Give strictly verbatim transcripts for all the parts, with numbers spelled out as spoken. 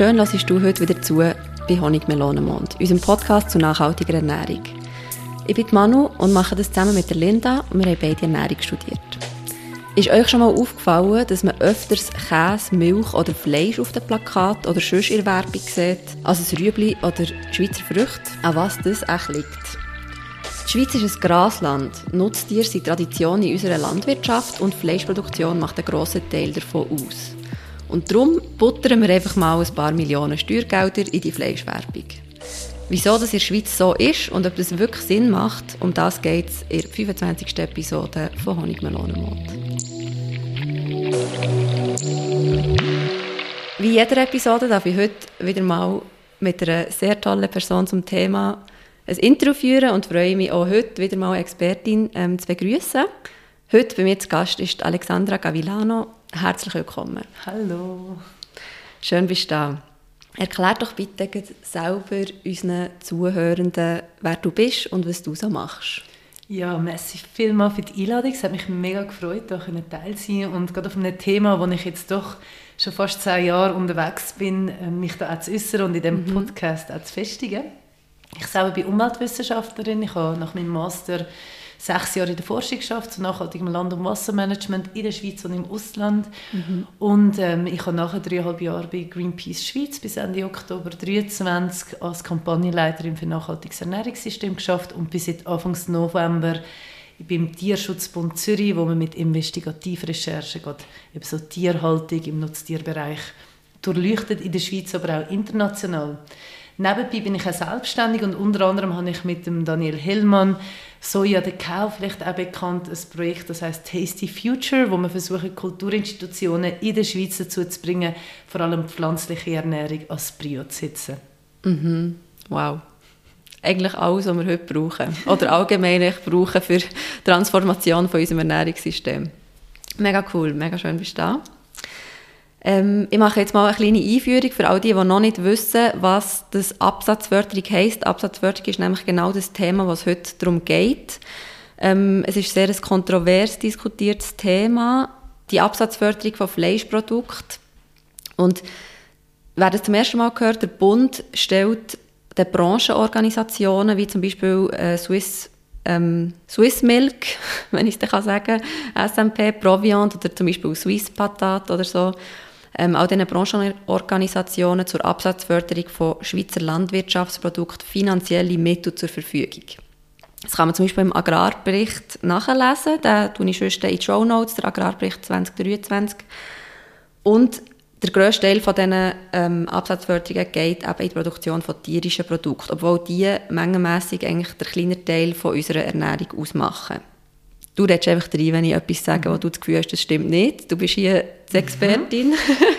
Schön, dass du heute wieder zu bei Honigmelonenmond, unserem Podcast zu nachhaltiger Ernährung. Ich bin Manu und mache das zusammen mit der Linda und wir haben beide Ernährung studiert. Ist euch schon mal aufgefallen, dass man öfters Käse, Milch oder Fleisch auf dem Plakat oder sonst in der Werbung sieht, als ein Rüebli oder Schweizer Früchte? An was das echt liegt. Die Schweiz ist ein Grasland. Nutztiere sind Tradition in unserer Landwirtschaft und Fleischproduktion macht einen grossen Teil davon aus. Und darum buttern wir einfach mal ein paar Millionen Steuergelder in die Fleischwerbung. Wieso das in der Schweiz so ist und ob das wirklich Sinn macht, um das geht es in der fünfundzwanzigsten Episode von Honigmelonenmond. Wie jeder Episode darf ich heute wieder mal mit einer sehr tollen Person zum Thema ein Interview führen und freue mich auch heute wieder mal eine Expertin ähm, zu begrüßen. Heute bei mir zu Gast ist Alexandra Gavilano. Herzlich willkommen. Hallo. Schön, bist du da. Erklär doch bitte selber unseren Zuhörenden, wer du bist und was du so machst. Ja, merci vielmals für die Einladung. Es hat mich mega gefreut, da teil zu sein und gerade auf einem Thema, wo ich jetzt doch schon fast zehn Jahre unterwegs bin, mich da auch zu äußern und in diesem mhm. Podcast auch zu festigen. Ich selber bin Umweltwissenschaftlerin. Ich habe nach meinem Master sechs Jahre in der Forschung geschafft, zu nachhaltigem Land- und Wassermanagement in der Schweiz und im Ausland. Mhm. Und ähm, ich habe nachher dreieinhalb Jahre bei Greenpeace Schweiz bis Ende Oktober zweitausenddreiundzwanzig als Kampagnenleiterin für nachhaltiges Ernährungssystem geschafft und bis seit Anfang November beim Tierschutzbund Zürich, wo man mit Investigativrecherchen gerade eben so Tierhaltung im Nutztierbereich durchleuchtet, in der Schweiz, aber auch international. Nebenbei bin ich auch selbstständig und unter anderem habe ich mit dem Daniel Hellmann Soja de Cow, vielleicht auch bekannt, ein Projekt, das heisst Tasty Future, wo wir versuchen, Kulturinstitutionen in der Schweiz dazu zu bringen, vor allem pflanzliche Ernährung als Prio zu setzen. Mhm. Wow. Eigentlich alles, was wir heute brauchen. Oder allgemein brauchen für die Transformation von unserem Ernährungssystem. Mega cool, mega schön bist du da. Ähm, ich mache jetzt mal eine kleine Einführung für all die, die noch nicht wissen, was das Absatzförderung heisst. Absatzförderung ist nämlich genau das Thema, was heute darum geht. Ähm, es ist sehr ein kontrovers diskutiertes Thema, die Absatzförderung von Fleischprodukten. Und wer das zum ersten Mal gehört, der Bund stellt den Branchenorganisationen, wie zum Beispiel äh, Swiss Ähm, Swiss Milk, wenn ich es dann sagen kann, S M P, Proviant oder zum Beispiel Swiss Patat oder so, ähm, all diesen Branchenorganisationen zur Absatzförderung von Schweizer Landwirtschaftsprodukten finanzielle Mittel zur Verfügung. Das kann man zum Beispiel im Agrarbericht nachlesen, den tue ich sonst in die Shownotes, der Agrarbericht zwanzig dreiundzwanzig. Und der grösste Teil von diesen ähm, Absatzförderungen geht eben in die Produktion von tierischen Produkten, obwohl die mengenmässig eigentlich der kleinere Teil von unserer Ernährung ausmachen. Du redest einfach rein, wenn ich etwas sage, mhm. wo du das Gefühl hast, das stimmt nicht. Du bist hier die Expertin. Mhm.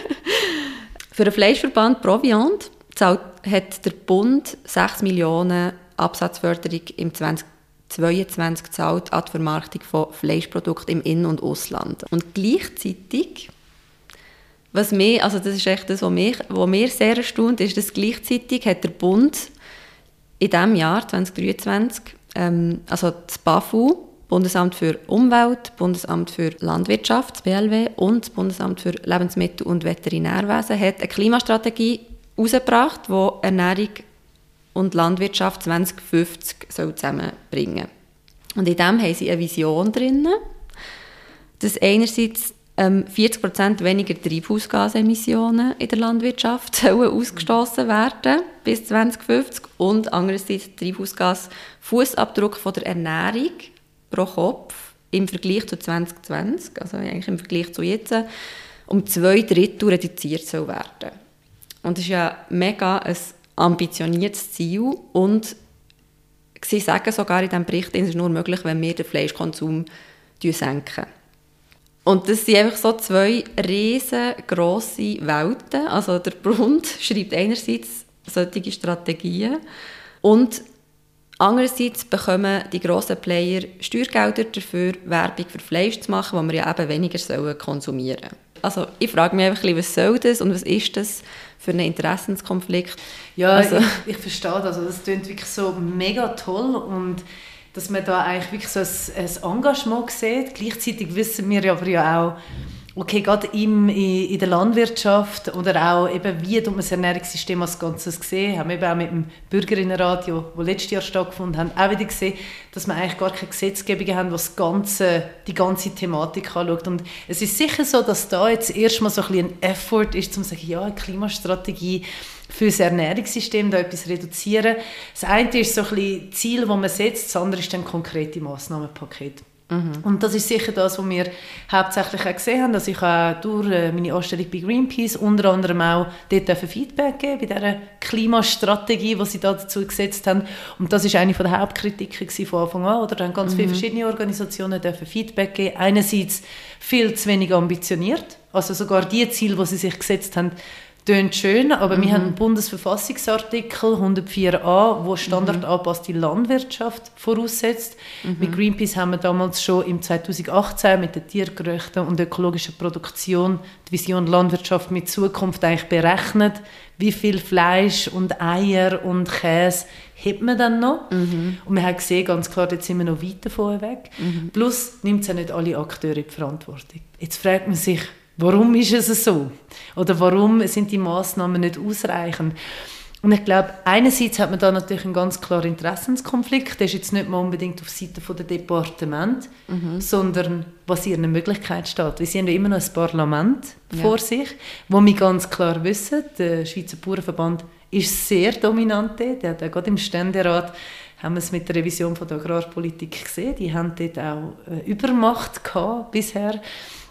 Für den Fleischverband Proviant zahlt, hat der Bund sechs Millionen Absatzförderung im zwanzig zweiundzwanzig gezahlt an die Vermarktung von Fleischprodukten im In- und Ausland. Und gleichzeitig, was mich, also das ist echt das, was mich, was mir sehr erstaunt, ist, dass gleichzeitig hat der Bund in diesem Jahr zwanzig dreiundzwanzig, ähm, also das BAFU, Bundesamt für Umwelt, Bundesamt für Landwirtschaft, das B L W, und das Bundesamt für Lebensmittel- und Veterinärwesen hat eine Klimastrategie herausgebracht, die Ernährung und Landwirtschaft zwanzig fünfzig soll zusammenbringen soll. Und in dem haben sie eine Vision drin, dass einerseits ähm, vierzig Prozent weniger Treibhausgasemissionen in der Landwirtschaft sollen ausgestoßen werden bis zwanzig fünfzig und andererseits der Treibhausgasfußabdruck von der Ernährung pro Kopf im Vergleich zu zwanzig zwanzig, also eigentlich im Vergleich zu jetzt, um zwei Drittel reduziert soll werden. Und das ist ja mega ein ambitioniertes Ziel und sie sagen sogar in diesem Bericht, es ist nur möglich, wenn wir den Fleischkonsum senken. Und das sind einfach so zwei riesengroße Welten. Also der Bund schreibt einerseits solche Strategien und andererseits bekommen die grossen Player Steuergelder dafür, Werbung für Fleisch zu machen, das wir ja eben weniger sollen konsumieren sollen. Also ich frage mich einfach, was soll das und was ist das für einen Interessenskonflikt? Ja, also, ich, ich verstehe das. Also das klingt wirklich so mega toll und dass man da eigentlich wirklich so ein, ein Engagement sieht. Gleichzeitig wissen wir aber ja auch, okay, gerade im, in, in der Landwirtschaft oder auch eben, wie tut man das Ernährungssystem als Ganzes gesehen, haben wir eben auch mit dem Bürgerinnenradio, das letztes Jahr stattgefunden hat, auch wieder gesehen, dass wir eigentlich gar keine Gesetzgebung haben, was ganze, die ganze Thematik anschaut. Und es ist sicher so, dass da jetzt erstmal so ein bisschen ein Effort ist, um zu sagen, ja, eine Klimastrategie für das Ernährungssystem da etwas reduzieren. Das eine ist so ein bisschen Ziel, das man setzt, das andere ist dann konkrete Massnahmenpaket. Mhm. Und das ist sicher das, was wir hauptsächlich auch gesehen haben, dass ich auch durch meine Anstellung bei Greenpeace unter anderem auch dort Feedback geben bei dieser Klimastrategie, die sie da dazu gesetzt haben. Und das ist eine der Hauptkritiken von Anfang an. Oder? Da haben ganz mhm. viele verschiedene Organisationen dürfen Feedback geben. Einerseits viel zu wenig ambitioniert, also sogar die Ziele, die sie sich gesetzt haben, tönt schön, aber mhm. wir haben einen Bundesverfassungsartikel hundertvier a, der standardangepasste Landwirtschaft voraussetzt. Mhm. Mit Greenpeace haben wir damals schon im zweitausendachtzehn mit der tiergerechten und ökologischen Produktion die Vision Landwirtschaft mit Zukunft eigentlich berechnet, wie viel Fleisch und Eier und Käse hat man dann noch. Mhm. Und wir haben gesehen, ganz klar, jetzt sind wir noch weit davon weg. Mhm. Plus nimmt es ja nicht alle Akteure in die Verantwortung. Jetzt fragt man sich, warum ist es so? Oder warum sind die Massnahmen nicht ausreichend? Und ich glaube, einerseits hat man da natürlich einen ganz klaren Interessenskonflikt. Der ist jetzt nicht mal unbedingt auf Seite der Departemente, mhm. sondern was in ihren Möglichkeiten steht. Wir haben ja immer noch ein Parlament ja. vor sich, wo wir ganz klar wissen, der Schweizer Bauernverband ist sehr dominant. Der hat gerade im Ständerat haben wir es mit der Revision von der Agrarpolitik gesehen. Die haben dort auch Übermacht gehabt bisher,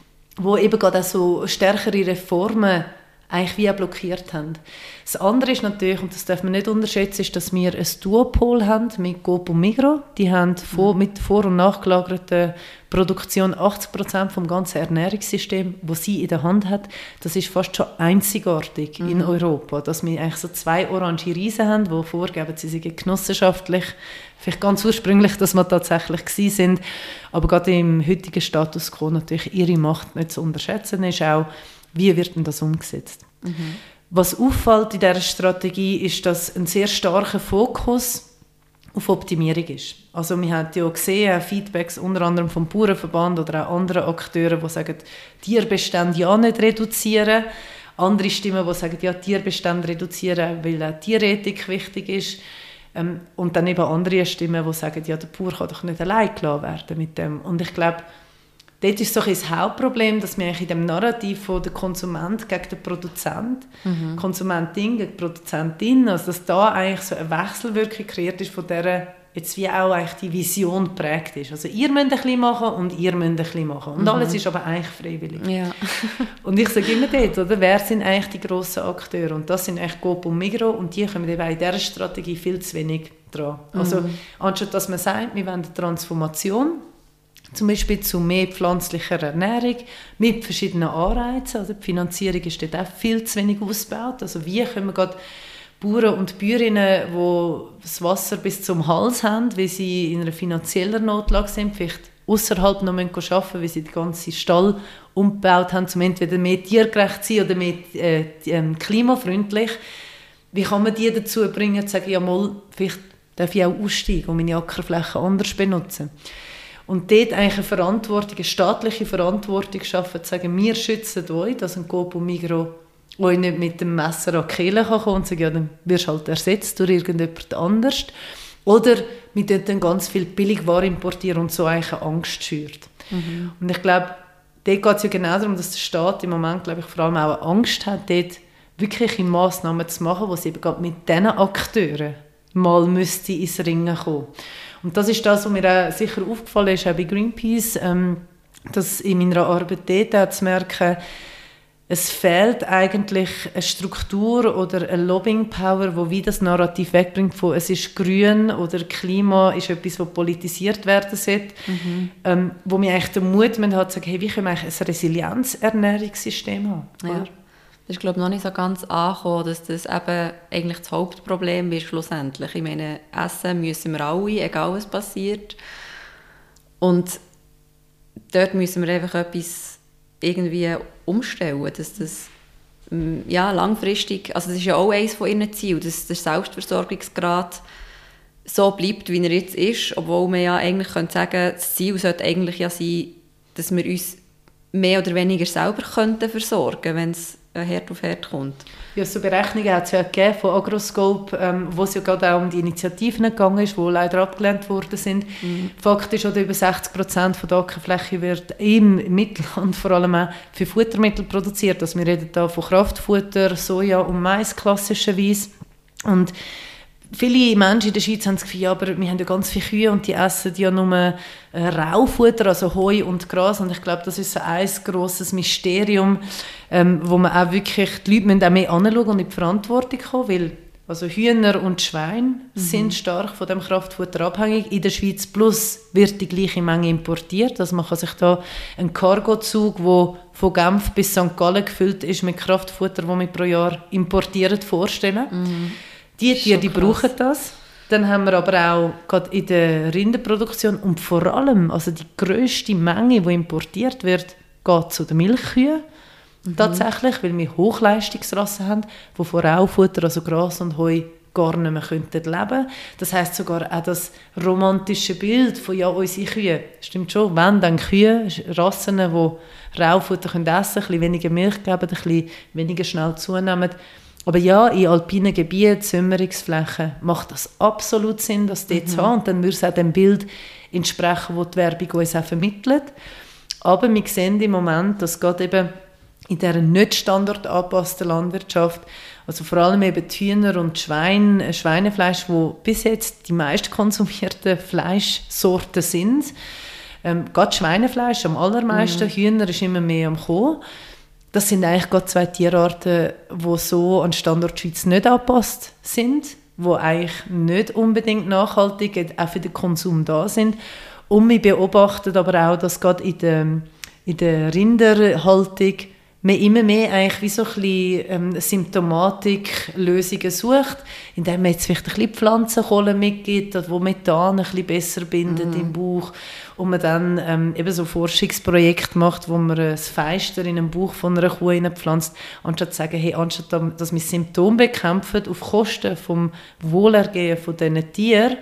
wo eben gerade auch so stärkere Reformen eigentlich wie auch blockiert haben. Das andere ist natürlich, und das darf man nicht unterschätzen, ist, dass wir ein Duopol haben mit Coop und Migros. Die haben vor, mit vor- und nachgelagerter Produktion achtzig Prozent vom ganzen Ernährungssystem, das sie in der Hand hat. Das ist fast schon einzigartig mhm. in Europa, dass wir eigentlich so zwei orange Riesen haben, die vorgeben, sie seien genossenschaftlich, vielleicht ganz ursprünglich, dass wir tatsächlich gewesen sind, aber gerade im heutigen Status quo natürlich ihre Macht nicht zu unterschätzen ist auch, wie wird denn das umgesetzt? Mhm. Was auffällt in dieser Strategie ist, dass ein sehr starker Fokus auf Optimierung ist. Also wir haben ja gesehen, Feedbacks unter anderem vom Bauernverband oder auch anderen Akteuren, die sagen, Tierbestände ja nicht reduzieren. Andere Stimmen, die sagen, ja, Tierbestände reduzieren, weil auch Tierethik wichtig ist. Ähm, und dann eben andere Stimmen, die sagen, ja, der Bauer kann doch nicht allein gelassen werden mit dem. Und ich glaube, dort ist so ein das Hauptproblem, dass wir in dem Narrativ von der Konsument gegen den Produzent, mhm. Konsumentin gegen Produzentin, also dass da eigentlich so eine Wechselwirkung kreiert ist, von der jetzt wie auch eigentlich die Vision geprägt ist. Also ihr müsst ein bisschen machen und ihr müsst ein bisschen machen. Und mhm. alles ist aber eigentlich freiwillig. Ja. Und ich sage immer dort, oder, wer sind eigentlich die grossen Akteure? Und das sind eigentlich Coop und Migros und die kommen eben in dieser Strategie viel zu wenig dran. Mhm. Also anstatt dass man sagt, wir wollen eine Transformation, zum Beispiel zu mehr pflanzlicher Ernährung mit verschiedenen Anreizen. Also die Finanzierung ist dort auch viel zu wenig ausgebaut. Also wie können wir gerade Bauern und Bäuerinnen, die das Wasser bis zum Hals haben, weil sie in einer finanziellen Notlage sind, vielleicht außerhalb noch arbeiten müssen, weil sie den ganzen Stall umgebaut haben, um entweder mehr tiergerecht zu sein oder mehr äh, äh, klimafreundlich. Wie kann man die dazu bringen, zu sagen, ja mal, vielleicht darf ich auch aussteigen und meine Ackerfläche anders benutzen? Und dort eigentlich eine Verantwortung, eine staatliche Verantwortung schaffen, zu sagen, wir schützen euch, dass ein Coop und Migros euch nicht mit dem Messer an die Kehle kommen kann und sagen, ja, dann wirst du halt ersetzt durch irgendjemand anderes. Oder wir dort dann ganz viel Billigware importieren und so eigentlich eine Angst schürt. Mhm. Und ich glaube, dort geht es ja genau darum, dass der Staat im Moment, glaube ich, vor allem auch Angst hat, dort wirkliche Massnahmen zu machen, wo sie eben gerade mit diesen Akteuren mal müsste ins Ringen kommen. Und das ist das, was mir auch sicher aufgefallen ist, auch bei Greenpeace, ähm, dass in meiner Arbeit dort auch zu merken, es fehlt eigentlich eine Struktur oder eine Lobbying-Power, die wie das Narrativ wegbringt von es ist grün oder Klima ist etwas, das politisiert werden sollte, mhm. ähm, wo wir eigentlich den Mut haben, zu sagen, hey, wie können wir eigentlich ein Resilienz-Ernährungssystem haben? Ja. Das ist, glaube ich, noch nicht so ganz angekommen, dass das eben eigentlich das Hauptproblem ist schlussendlich. Ich meine, essen müssen wir alle, egal was passiert. Und dort müssen wir einfach etwas irgendwie umstellen, dass das ja, langfristig, also das ist ja auch eines von ihren Zielen, dass der Selbstversorgungsgrad so bleibt, wie er jetzt ist, obwohl man ja eigentlich könnte sagen, das Ziel sollte eigentlich ja sein, dass wir uns mehr oder weniger selber könnten versorgen, wenn es Herd auf Herd kommt. Ja, so Berechnungen hat es ja gegeben von Agroscope, ähm, wo es ja gerade auch um die Initiativen gegangen ist, die leider abgelehnt worden sind. Mhm. Fakt ist, oder über sechzig Prozent von der Ackerfläche wird im Mittelland vor allem auch für Futtermittel produziert. Also wir reden da von Kraftfutter, Soja und Mais klassischerweise. Und viele Menschen in der Schweiz haben das Gefühl, ja, aber wir haben ja ganz viele Kühe und die essen ja nur äh, Raufutter, also Heu und Gras. Und ich glaube, das ist so ein grosses Mysterium, ähm, wo man auch wirklich, die Leute müssen auch mehr anschauen und in die Verantwortung kommen, weil also Hühner und Schweine mhm. sind stark von dem Kraftfutter abhängig. In der Schweiz plus wird die gleiche Menge importiert. Also man kann sich da einen Cargozug, der von Genf bis Sankt Gallen gefüllt ist mit Kraftfutter, das wir pro Jahr importieren, vorstellen. Mhm. Die Tiere, die brauchen das. Dann haben wir aber auch gerade in der Rinderproduktion und vor allem, also die grösste Menge, die importiert wird, geht zu den Milchkühen. Mhm. Tatsächlich, weil wir Hochleistungsrassen haben, die von Raufutter, also Gras und Heu, gar nicht mehr leben könnten. Das heisst sogar auch das romantische Bild von ja, unsere Kühe. Stimmt schon, wenn dann Kühe, Rassen, die Raufutter können essen können, ein bisschen weniger Milch geben, ein bisschen weniger schnell zunehmen. Aber ja, in alpinen Gebieten, Säumerungsflächen, macht das absolut Sinn, das dort zu haben. Und dann würde es auch dem Bild entsprechen, das die Werbung uns auch vermittelt. Aber wir sehen im Moment, dass gerade eben in dieser nicht standardangepassten Landwirtschaft, also vor allem eben die Hühner und Schweine, Schweinefleisch, wo bis jetzt die meist konsumierten Fleischsorten sind, ähm, gerade Schweinefleisch am allermeisten, mhm. Hühner ist immer mehr am Kommen. Das sind eigentlich gerade zwei Tierarten, die so an Standort Schweiz nicht angepasst sind, die eigentlich nicht unbedingt nachhaltig auch für den Konsum da sind. Und wir beobachten aber auch, dass gerade in der, in der Rinderhaltung man immer mehr eigentlich wie so ein bisschen ähm, Symptomatik-Lösungen sucht, indem man jetzt vielleicht ein bisschen Pflanzenkohle mitgibt, wo Methan ein bisschen besser bindet mm. im Bauch und man dann ähm, eben so Forschungsprojekte macht, wo man das Feister in den Bauch von einer Kuh hineinpflanzt, anstatt zu sagen, hey, anstatt dass wir Symptome bekämpfen auf Kosten vom Wohlergehen von diesen Tieren,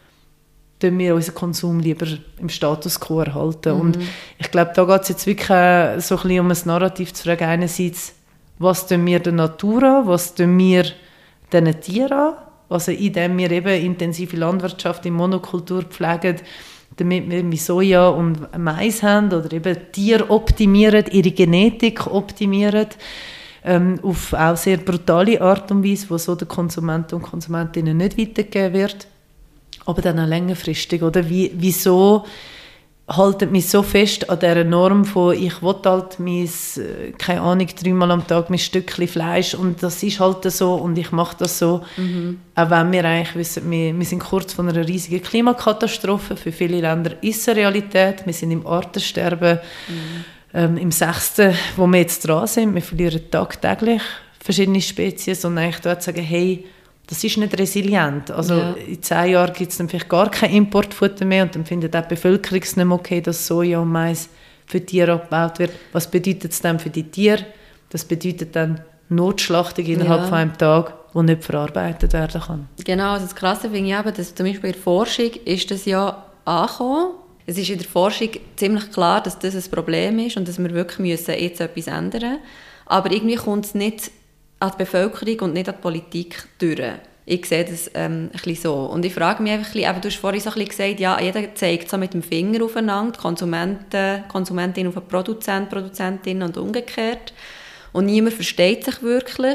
tun wir unseren Konsum lieber im Status quo erhalten. Mhm. Und ich glaube, da geht es jetzt wirklich auch so ein bisschen um ein Narrativ zu fragen, einerseits, was tun wir der Natur an, was tun wir diesen Tieren an, also indem wir eben intensive Landwirtschaft in Monokultur pflegen, damit wir Soja und Mais haben oder eben Tiere optimieren, ihre Genetik optimieren, ähm, auf auch sehr brutale Art und Weise, wo so den Konsumenten und Konsumentinnen nicht weitergegeben wird. Aber dann auch längerfristig, oder? Wie, wieso halten wir so fest an dieser Norm von ich will halt mein, keine Ahnung, dreimal am Tag mein Stückchen Fleisch und das ist halt so und ich mache das so. Mhm. Auch wenn wir eigentlich wissen, wir, wir sind kurz von einer riesigen Klimakatastrophe. Für viele Länder ist es eine Realität. Wir sind im Artensterben, mhm. ähm, im sechsten, wo wir jetzt dran sind. Wir verlieren tagtäglich verschiedene Spezies und eigentlich dort sagen, hey, das ist nicht resilient. Also ja. In zehn Jahren gibt es dann vielleicht gar kein Importfutter mehr und dann findet auch die Bevölkerung es nicht mehr okay, dass Soja und Mais für Tiere abgebaut wird. Was bedeutet es dann für die Tiere? Das bedeutet dann Notschlachtung innerhalb ja. von einem Tag, die nicht verarbeitet werden kann. Genau, also das Krasse finde ich eben, dass zum Beispiel in der Forschung ist das ja angekommen. Es ist in der Forschung ziemlich klar, dass das ein Problem ist und dass wir wirklich müssen jetzt etwas ändern müssen. Aber irgendwie kommt es nicht an die Bevölkerung und nicht an die Politik durch. Ich sehe das ähm, ein bisschen so. Und ich frage mich einfach ein bisschen, eben, du hast vorhin so ein bisschen gesagt, ja, jeder zeigt so mit dem Finger aufeinander, Konsumenten, Konsumentin auf den Produzent, Produzentin und umgekehrt. Und niemand versteht sich wirklich,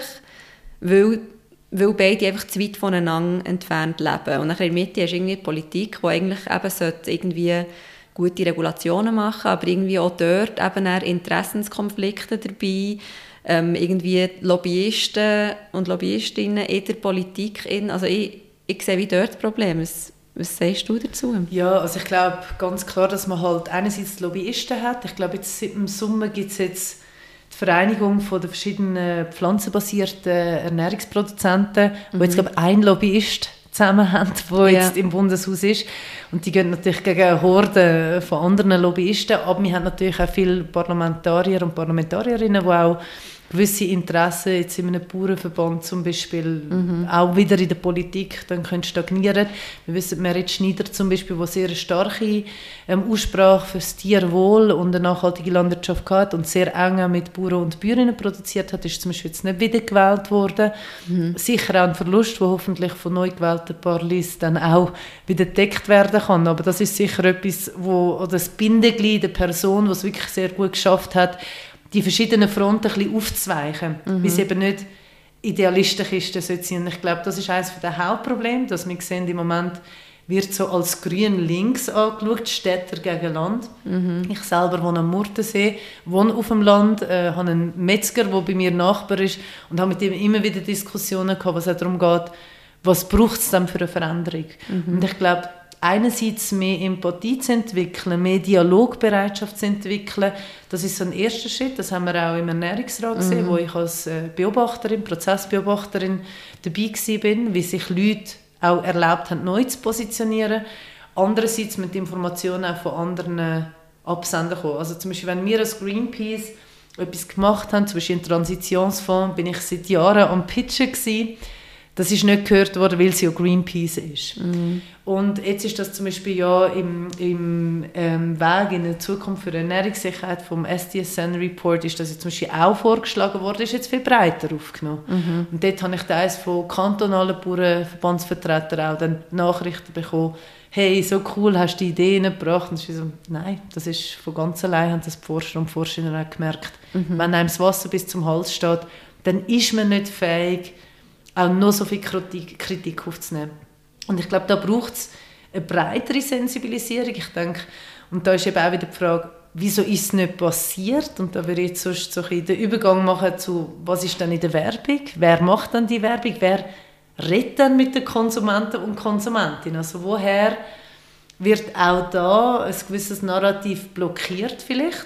weil, weil beide einfach zu weit voneinander entfernt leben. Und in der Mitte ist irgendwie die Politik, die eigentlich eben sollte irgendwie gute Regulationen machen, aber irgendwie auch dort eben Interessenskonflikte dabei, Ähm, irgendwie Lobbyisten und Lobbyistinnen in der Politik. In, also ich, ich sehe wie dort das Problem. Was, was sagst du dazu? Ja, also ich glaube ganz klar, dass man halt einerseits Lobbyisten hat. Ich glaube, jetzt im Sommer gibt es jetzt die Vereinigung von den verschiedenen pflanzenbasierten Ernährungsproduzenten, mhm. wo jetzt glaube ein Lobbyist zusammen haben, der ja. jetzt im Bundeshaus ist. Und die gehen natürlich gegen eine Horde von anderen Lobbyisten, aber wir haben natürlich auch viele Parlamentarier und Parlamentarierinnen, die auch gewisse Interessen jetzt in einem Bauernverband zum Beispiel mhm. auch wieder in der Politik dann können stagnieren. Wir wissen, Merit Schneider zum Beispiel, der sehr starke ähm, Aussprache für das Tierwohl und eine nachhaltige Landwirtschaft hat und sehr eng auch mit Bauern und Bäuerinnen produziert hat, ist zum Beispiel jetzt nicht wiedergewählt worden. Mhm. Sicher auch ein Verlust, der hoffentlich von neu gewählten Parlis dann auch wieder gedeckt werden kann. Aber das ist sicher etwas, wo, oder das Bindeglied der Person, die es wirklich sehr gut geschafft hat, die verschiedenen Fronten ein bisschen aufzuweichen, mhm. weil es eben nicht idealistisch ist. Das und ich glaube, das ist eines der Hauptprobleme, dass wir sehen, im Moment wird so als grün links angeschaut, Städter gegen Land. Mhm. Ich selber wohne am Murtensee, wohne auf dem Land, äh, habe einen Metzger, der bei mir Nachbar ist und habe mit ihm immer wieder Diskussionen gehabt, was auch darum geht, was braucht es dann für eine Veränderung. Mhm. Und ich glaube, einerseits mehr Empathie zu entwickeln, mehr Dialogbereitschaft zu entwickeln, das ist so ein erster Schritt, das haben wir auch im Ernährungsrat gesehen, mhm. wo ich als Beobachterin, Prozessbeobachterin dabei war, wie sich Leute auch erlaubt haben, neu zu positionieren. Andererseits mit Informationen auch von anderen Absendern kommen. Also zum Beispiel, wenn wir als Greenpeace etwas gemacht haben, zum Beispiel einen Transitionsfonds, bin ich seit Jahren am Pitchen gewesen. Das ist nicht gehört worden, weil es ja Greenpeace ist. Mhm. Und jetzt ist das zum Beispiel ja im, im ähm, Weg in der Zukunft für die Ernährungssicherheit vom S D S N-Report ist das jetzt zum Beispiel auch vorgeschlagen worden, ist jetzt viel breiter aufgenommen. Mhm. Und dort habe ich teils von kantonalen Bauernverbandsvertretern auch dann Nachrichten bekommen, hey, so cool, hast du die Ideen gebracht? Und ich so, nein, das ist von ganz allein, haben das die Forscher und Forscherinnen auch gemerkt. Mhm. Wenn einem das Wasser bis zum Hals steht, dann ist man nicht fähig, auch noch so viel Kritik, Kritik aufzunehmen. Und ich glaube, da braucht es eine breitere Sensibilisierung. Ich denke, und da ist eben auch wieder die Frage, wieso ist es nicht passiert? Und da würde ich jetzt sonst so ein den Übergang machen zu, was ist dann in der Werbung? Wer macht dann die Werbung? Wer redet dann mit den Konsumenten und Konsumentinnen? Also woher wird auch da ein gewisses Narrativ blockiert vielleicht?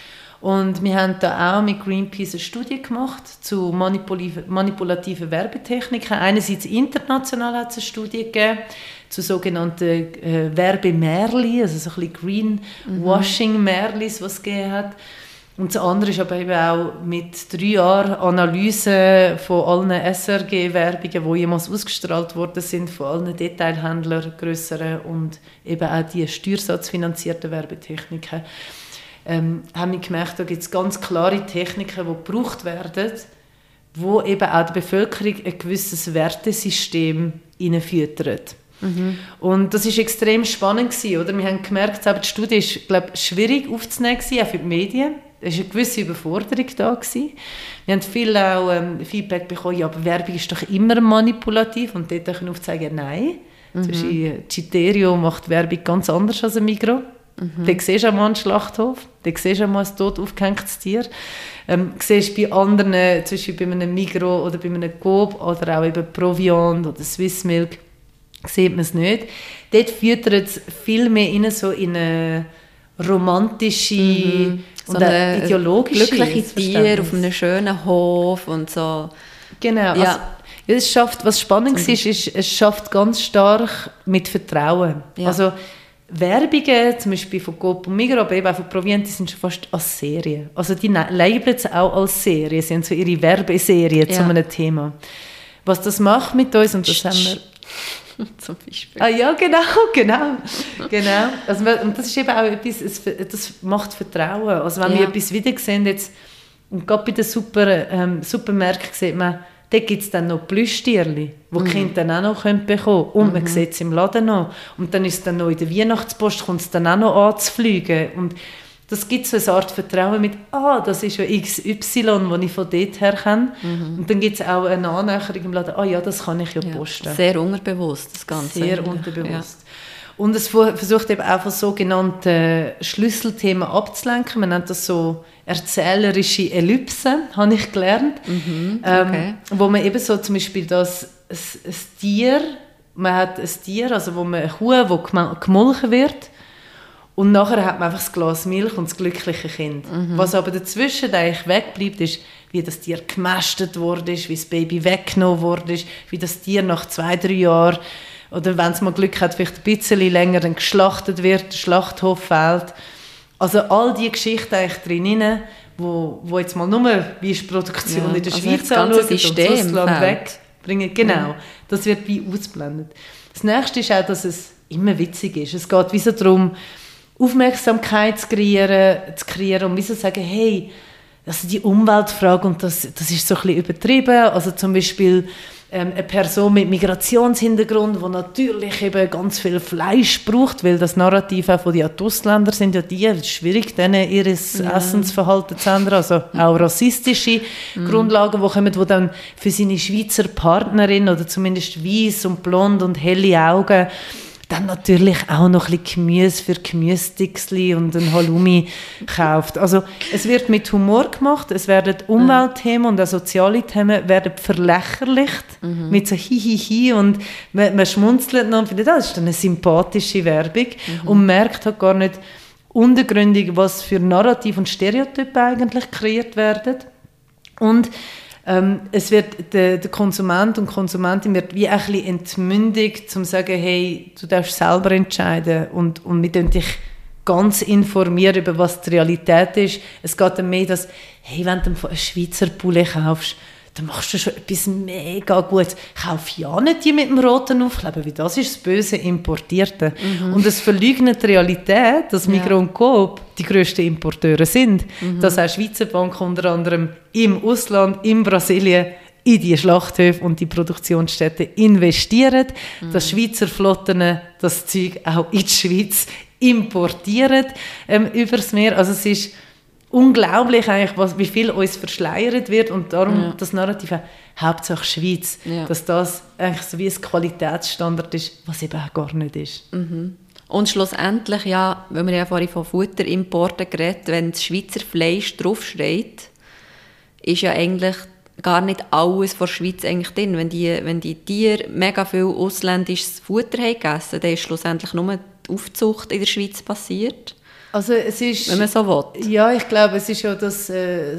Und wir haben da auch mit Greenpeace eine Studie gemacht zu manipulativen Werbetechniken. Einerseits international hat es eine Studie gegeben zu sogenannten äh, Werbemärli, also so ein bisschen Greenwashing-Märlis, was es gegeben hat. Und das andere ist aber eben auch mit drei Jahren Analyse von allen S R G-Werbungen, die jemals ausgestrahlt worden sind, von allen Detailhändlern, grösseren und eben auch die steuersatzfinanzierten Werbetechniken. Ähm, haben wir gemerkt, da gibt es ganz klare Techniken, die gebraucht werden, wo eben auch der Bevölkerung ein gewisses Wertesystem hineinfüttern. Mhm. Und das war extrem spannend gewesen, oder? Wir haben gemerkt, die Studie ist, glaube ich, schwierig aufzunehmen gewesen, auch für die Medien. Es war eine gewisse Überforderung da gewesen. Wir haben viel auch ähm, Feedback bekommen, ja, aber Werbung ist doch immer manipulativ, und dort können wir aufzeigen, nein. Mhm. Zum Beispiel Citerio macht Werbung ganz anders als ein Migros. Mhm. Da siehst du auch mal einen Schlachthof, da siehst du auch mal ein tot aufgehängtes Tier. Ähm, siehst bei anderen, zum Beispiel bei einem Migros oder bei einem Coop oder auch eben Proviant oder Swissmilk, sieht man es nicht. Dort füttert es viel mehr in, so in eine romantische mhm. so und eine ideologische glückliche Tier auf einem schönen Hof und so. Genau. Ja. Also, es schafft, was spannend mhm. ist, ist, es schafft ganz stark mit Vertrauen. Ja. Also Werbungen, zum Beispiel von Coop und Migros, aber eben auch von Proviant, die sind schon fast als Serie. Also die labeln es auch als Serie. Sie haben so ihre Werbeserie ja. zu einem Thema. Was das macht mit uns, und das Psst. haben wir... Zum Beispiel. Ah ja, genau, genau. genau. Also, und das ist eben auch etwas, es, das macht Vertrauen. Also wenn ja. wir etwas wiedersehen, jetzt, und gerade bei den Super, ähm, Supermärkten sieht man, da gibt es dann noch Plüschtierchen, die mhm. die Kinder dann auch noch bekommen können. Und mhm. man sieht es im Laden noch. Und dann ist es dann noch in der Weihnachtspost, kommt es dann auch noch anzufliegen. Und das gibt so eine Art Vertrauen mit, ah, das ist ja X Y, das ich von dort her kenne. Mhm. Und dann gibt es auch eine Annäherung im Laden, ah ja, das kann ich ja, ja posten. Sehr unterbewusst, das Ganze. Sehr unterbewusst. Ja. Und es versucht eben auch von sogenannten Schlüsselthemen abzulenken. Man nennt das so erzählerische Ellipsen, habe ich gelernt. Mhm, okay. ähm, wo man eben so zum Beispiel das, ein, ein Tier, man hat ein Tier, also wo man eine Kuh, die gemolken wird, und nachher hat man einfach das Glas Milch und das glückliche Kind. Mhm. Was aber dazwischen eigentlich wegbleibt, ist, wie das Tier gemästet wurde, wie das Baby weggenommen wurde, wie das Tier nach zwei, drei Jahren, oder wenn es mal Glück hat, vielleicht ein bisschen länger dann geschlachtet wird, der Schlachthof fehlt. Also all diese Geschichten eigentlich drin, wo, wo jetzt mal nur wie ist Produktion ja, in der also Schweiz das ganze anschauen System und das Ausland fällt. wegbringen. Genau, Ja. das wird wie ausgeblendet. Das Nächste ist auch, dass es immer witzig ist. Es geht wie so darum, Aufmerksamkeit zu kreieren, zu kreieren und wie so sagen, hey, also die Umweltfrage, und das, das ist so ein bisschen übertrieben, also zum Beispiel ähm, eine Person mit Migrationshintergrund, die natürlich eben ganz viel Fleisch braucht, weil das Narrativ auch von den Ausländern sind ja die, es ist schwierig, denen ihr ja. Essensverhalten zu ändern, also auch rassistische mhm. Grundlagen, die kommen, die dann für seine Schweizer Partnerin oder zumindest weiss und blond und helle Augen dann natürlich auch noch ein bisschen Gemüse für Gemüsestixli und ein Halloumi kauft. Also es wird mit Humor gemacht, es werden Umweltthemen und auch soziale Themen werden verlächerlicht mhm. mit so Hihihi und man, man schmunzelt noch und findet, das ist dann eine sympathische Werbung mhm. und merkt halt gar nicht untergründig, was für Narrativ und Stereotype eigentlich kreiert werden. Und Ähm, es wird, der, der Konsument und Konsumentin wird wie ein bisschen entmündigt, um zu sagen, hey, du darfst selber entscheiden und, und wir dich ganz informieren, über was die Realität ist. Es geht dann mehr, dass, hey, wenn du einen Schweizer Poulet kaufst, dann machst du schon etwas mega Gutes. Kauf ja nicht die mit dem roten Aufkleber, weil das ist das böse Importierte. Mhm. Und es verleugnet die Realität, dass Migros ja. und Coop die grössten Importeure sind. Mhm. Dass auch Schweizer Bank unter anderem im Ausland, in Brasilien, in die Schlachthöfe und die Produktionsstätten investieren. Mhm. Dass Schweizer Flotten das Zeug auch in die Schweiz importieren ähm, übers Meer. Also es ist unglaublich eigentlich, was, wie viel uns verschleiert wird und darum ja. das Narrativ Hauptsache Schweiz, ja. dass das eigentlich so wie ein Qualitätsstandard ist, was eben auch gar nicht ist. Mhm. Und schlussendlich, ja, wenn wir ja vorhin von Futterimporten geredet, wenn das Schweizer Fleisch draufsteht, ist ja eigentlich gar nicht alles von der Schweiz eigentlich drin. Wenn die, wenn die Tiere mega viel ausländisches Futter haben gegessen, dann ist schlussendlich nur die Aufzucht in der Schweiz passiert. Also es ist, wenn man so will. Ja, ich glaube, es ist ja das äh,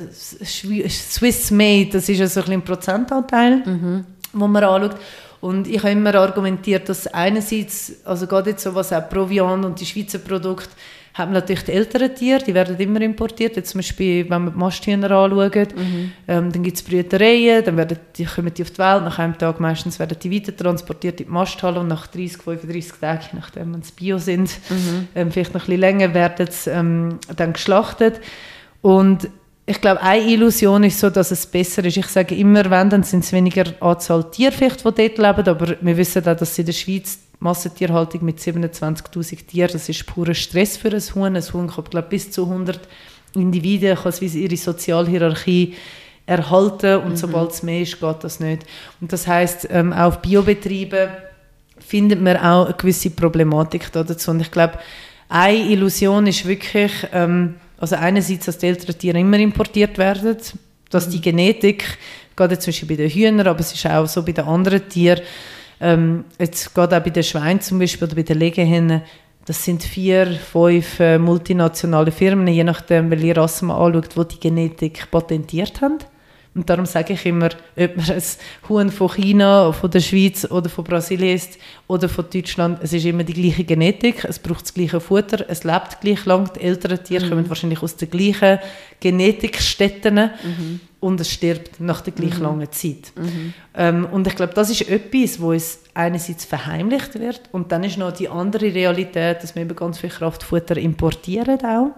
Swiss Made, das ist ja so ein bisschen ein Prozentanteil, mhm. wo man anschaut. Und ich habe immer argumentiert, dass einerseits, also gerade jetzt so was auch Proviant und die Schweizer Produkte, haben natürlich die älteren Tiere, die werden immer importiert. Jetzt zum Beispiel, wenn man die Masthühner anschaut, mhm. ähm, dann gibt es Brütereien, dann werden die, kommen die auf die Welt, nach einem Tag meistens werden die weiter transportiert in die Masthalle und nach dreißig, fünfunddreißig Tagen, nachdem sie Bio sind, mhm. ähm, vielleicht noch ein bisschen länger, werden sie ähm, dann geschlachtet. Und ich glaube, eine Illusion ist so, dass es besser ist. Ich sage immer, wenn, dann sind es weniger Anzahl Tiere vielleicht, die dort leben, aber wir wissen auch, dass in der Schweiz Massentierhaltung mit siebenundzwanzigtausend Tieren, das ist purer Stress für ein Huhn. Ein Huhn kann, glaube bis zu hundert Individuen, kann es ihre Sozialhierarchie erhalten und mhm. sobald es mehr ist, geht das nicht. Und das heisst, ähm, auch auf Biobetrieben findet man auch eine gewisse Problematik dazu. Und ich glaube, eine Illusion ist wirklich, ähm, also einerseits, dass die älteren Tiere immer importiert werden, dass die Genetik, gerade zum Beispiel bei den Hühnern, aber es ist auch so bei den anderen Tieren, ähm, jetzt gerade auch bei den Schweinen zum Beispiel oder bei den Legehennen, das sind vier, fünf äh, multinationale Firmen, je nachdem, welche Rasse man anschaut, die die Genetik patentiert haben. Und darum sage ich immer, ob man ein Huhn von China, von der Schweiz oder von Brasilien ist oder von Deutschland, es ist immer die gleiche Genetik, es braucht das gleiche Futter, es lebt gleich lang, die älteren Tiere mhm. kommen wahrscheinlich aus den gleichen Genetikstätten mhm. und es stirbt nach der gleich mhm. langen Zeit. Mhm. Ähm, und ich glaube, das ist etwas, wo es einerseits verheimlicht wird und dann ist noch die andere Realität, dass wir eben ganz viel Kraftfutter importieren auch.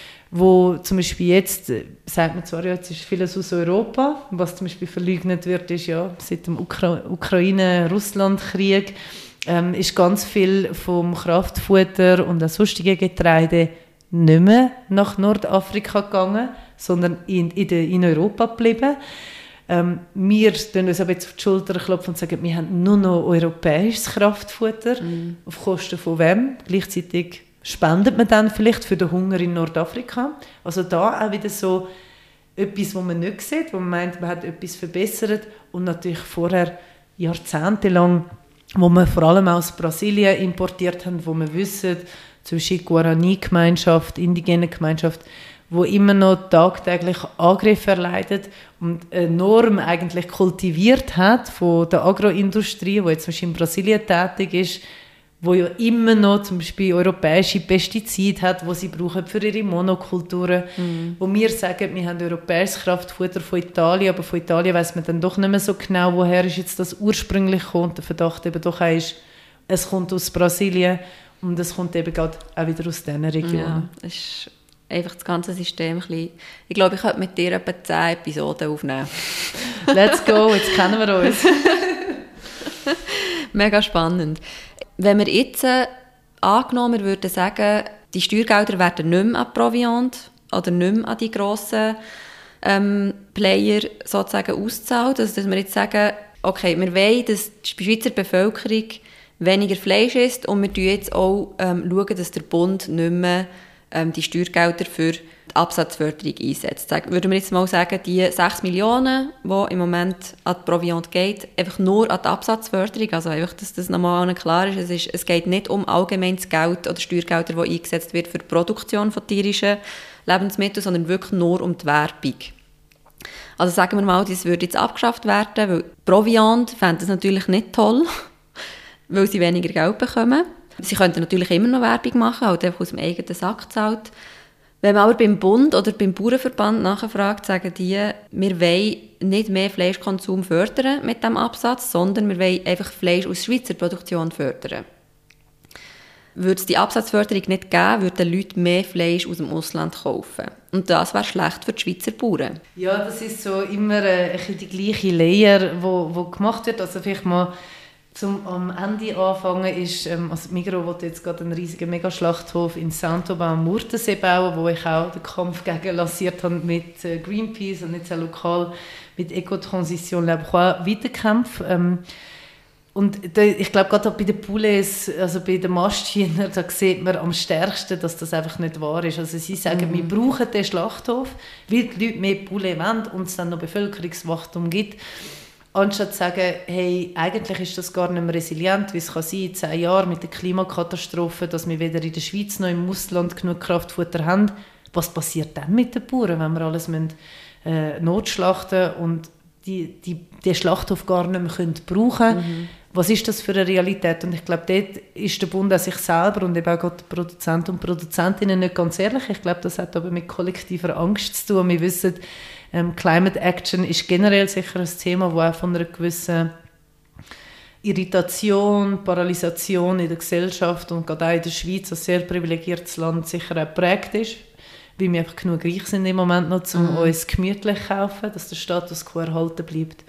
Wo zum Beispiel jetzt, sagt man zwar, ja, jetzt ist vieles aus Europa, was zum Beispiel verleugnet wird, ist ja, seit dem Ukra- Ukraine-Russland-Krieg ähm, ist ganz viel vom Kraftfutter und auch sonstigen Getreide nicht mehr nach Nordafrika gegangen, sondern in, in, de, in Europa geblieben. Ähm, wir klopfen uns aber jetzt auf die Schulter klopfen und sagen, wir haben nur noch europäisches Kraftfutter, mm. auf Kosten von wem? Gleichzeitig spendet man dann vielleicht für den Hunger in Nordafrika. Also da auch wieder so etwas, was man nicht sieht, wo man meint, man hat etwas verbessert und natürlich vorher jahrzehntelang, wo man vor allem aus Brasilien importiert haben, wo man wissen, zwischen Guarani-Gemeinschaft, indigene Gemeinschaft, wo immer noch tagtäglich Angriffe erleidet und eine Norm eigentlich kultiviert hat von der Agroindustrie, die jetzt zum Beispiel in Brasilien tätig ist, wo ja immer noch zum Beispiel europäische Pestizide hat, die sie brauchen für ihre Monokulturen. Mhm. Wo wir sagen, wir haben europäisches Kraftfutter von Italien, aber von Italien weiss man dann doch nicht mehr so genau, woher ist jetzt das ursprünglich kommt. Der Verdacht eben doch ist, es kommt aus Brasilien und es kommt eben gerade auch wieder aus diesen Regionen. Ja, es ist einfach das ganze System ein bisschen... Ich glaube, ich könnte mit dir etwa zehn Episoden aufnehmen. Let's go, jetzt kennen wir uns. Mega spannend. Wenn wir jetzt äh, angenommen, wir würden sagen, die Steuergelder werden nicht mehr an Proviant oder nicht mehr an die grossen ähm, Player sozusagen ausgezahlt, also dass wir jetzt sagen, okay, wir wollen, dass die Schweizer Bevölkerung weniger Fleisch isst und wir schauen jetzt auch, ähm, schauen, dass der Bund nicht mehr ähm, die Steuergelder für die Absatzförderung einsetzt. Würden wir jetzt mal sagen, die sechs Millionen, die im Moment an die Proviant geht, einfach nur an die Absatzförderung, also einfach, dass das nochmal allen klar ist, es, ist, es geht nicht um allgemeines Geld oder Steuergelder, die eingesetzt wird für die Produktion von tierischen Lebensmitteln, sondern wirklich nur um die Werbung. Also sagen wir mal, das würde jetzt abgeschafft werden, weil Proviant fände das natürlich nicht toll, weil sie weniger Geld bekommen. Sie könnten natürlich immer noch Werbung machen, halt einfach aus dem eigenen Sack zahlt. Wenn man aber beim Bund oder beim Bauernverband nachfragt, sagen die, wir wollen nicht mehr Fleischkonsum fördern mit diesem Absatz, sondern wir wollen einfach Fleisch aus Schweizer Produktion fördern. Würde es die Absatzförderung nicht geben, würden Leute mehr Fleisch aus dem Ausland kaufen. Und das wäre schlecht für die Schweizer Bauern. Ja, das ist so immer äh, die gleiche Layer, die wo, wo gemacht wird. Also vielleicht mal zum am Ende anfangen ist, ähm, also Migros will jetzt gerade einen riesigen Megaschlachthof in Saint-Aubin am Murtensee bauen, wo ich auch den Kampf gegen lanciert habe mit äh, Greenpeace und jetzt auch lokal mit Ecotransition La Broye weiterkämpfe. Ähm, und da, ich glaube, gerade bei den Poulets, also bei den Masthühnern, da sieht man am stärksten, dass das einfach nicht wahr ist. Also sie sagen, mhm. wir brauchen den Schlachthof, weil die Leute mehr Poulet wollen und es dann noch Bevölkerungswachstum gibt. Anstatt zu sagen, hey, eigentlich ist das gar nicht mehr resilient, wie es kann sein, in zehn Jahren mit der Klimakatastrophe, dass wir weder in der Schweiz noch im Ausland genug Kraftfutter haben. Was passiert dann mit den Bauern, wenn wir alles müssen, äh, notschlachten und die, die, die Schlachthof gar nicht mehr können brauchen können? Mhm. Was ist das für eine Realität? Und ich glaube, dort ist der Bund auch sich selber und eben auch die Produzenten und Produzentinnen nicht ganz ehrlich. Ich glaube, das hat aber mit kollektiver Angst zu tun. Wir wissen, ähm, Climate Action ist generell sicher ein Thema, das auch von einer gewissen Irritation, Paralysation in der Gesellschaft und gerade auch in der Schweiz als sehr privilegiertes Land sicher auch geprägt ist, weil wir einfach genug reich sind im Moment noch, um mhm. uns gemütlich zu kaufen, dass der Status quo erhalten bleibt.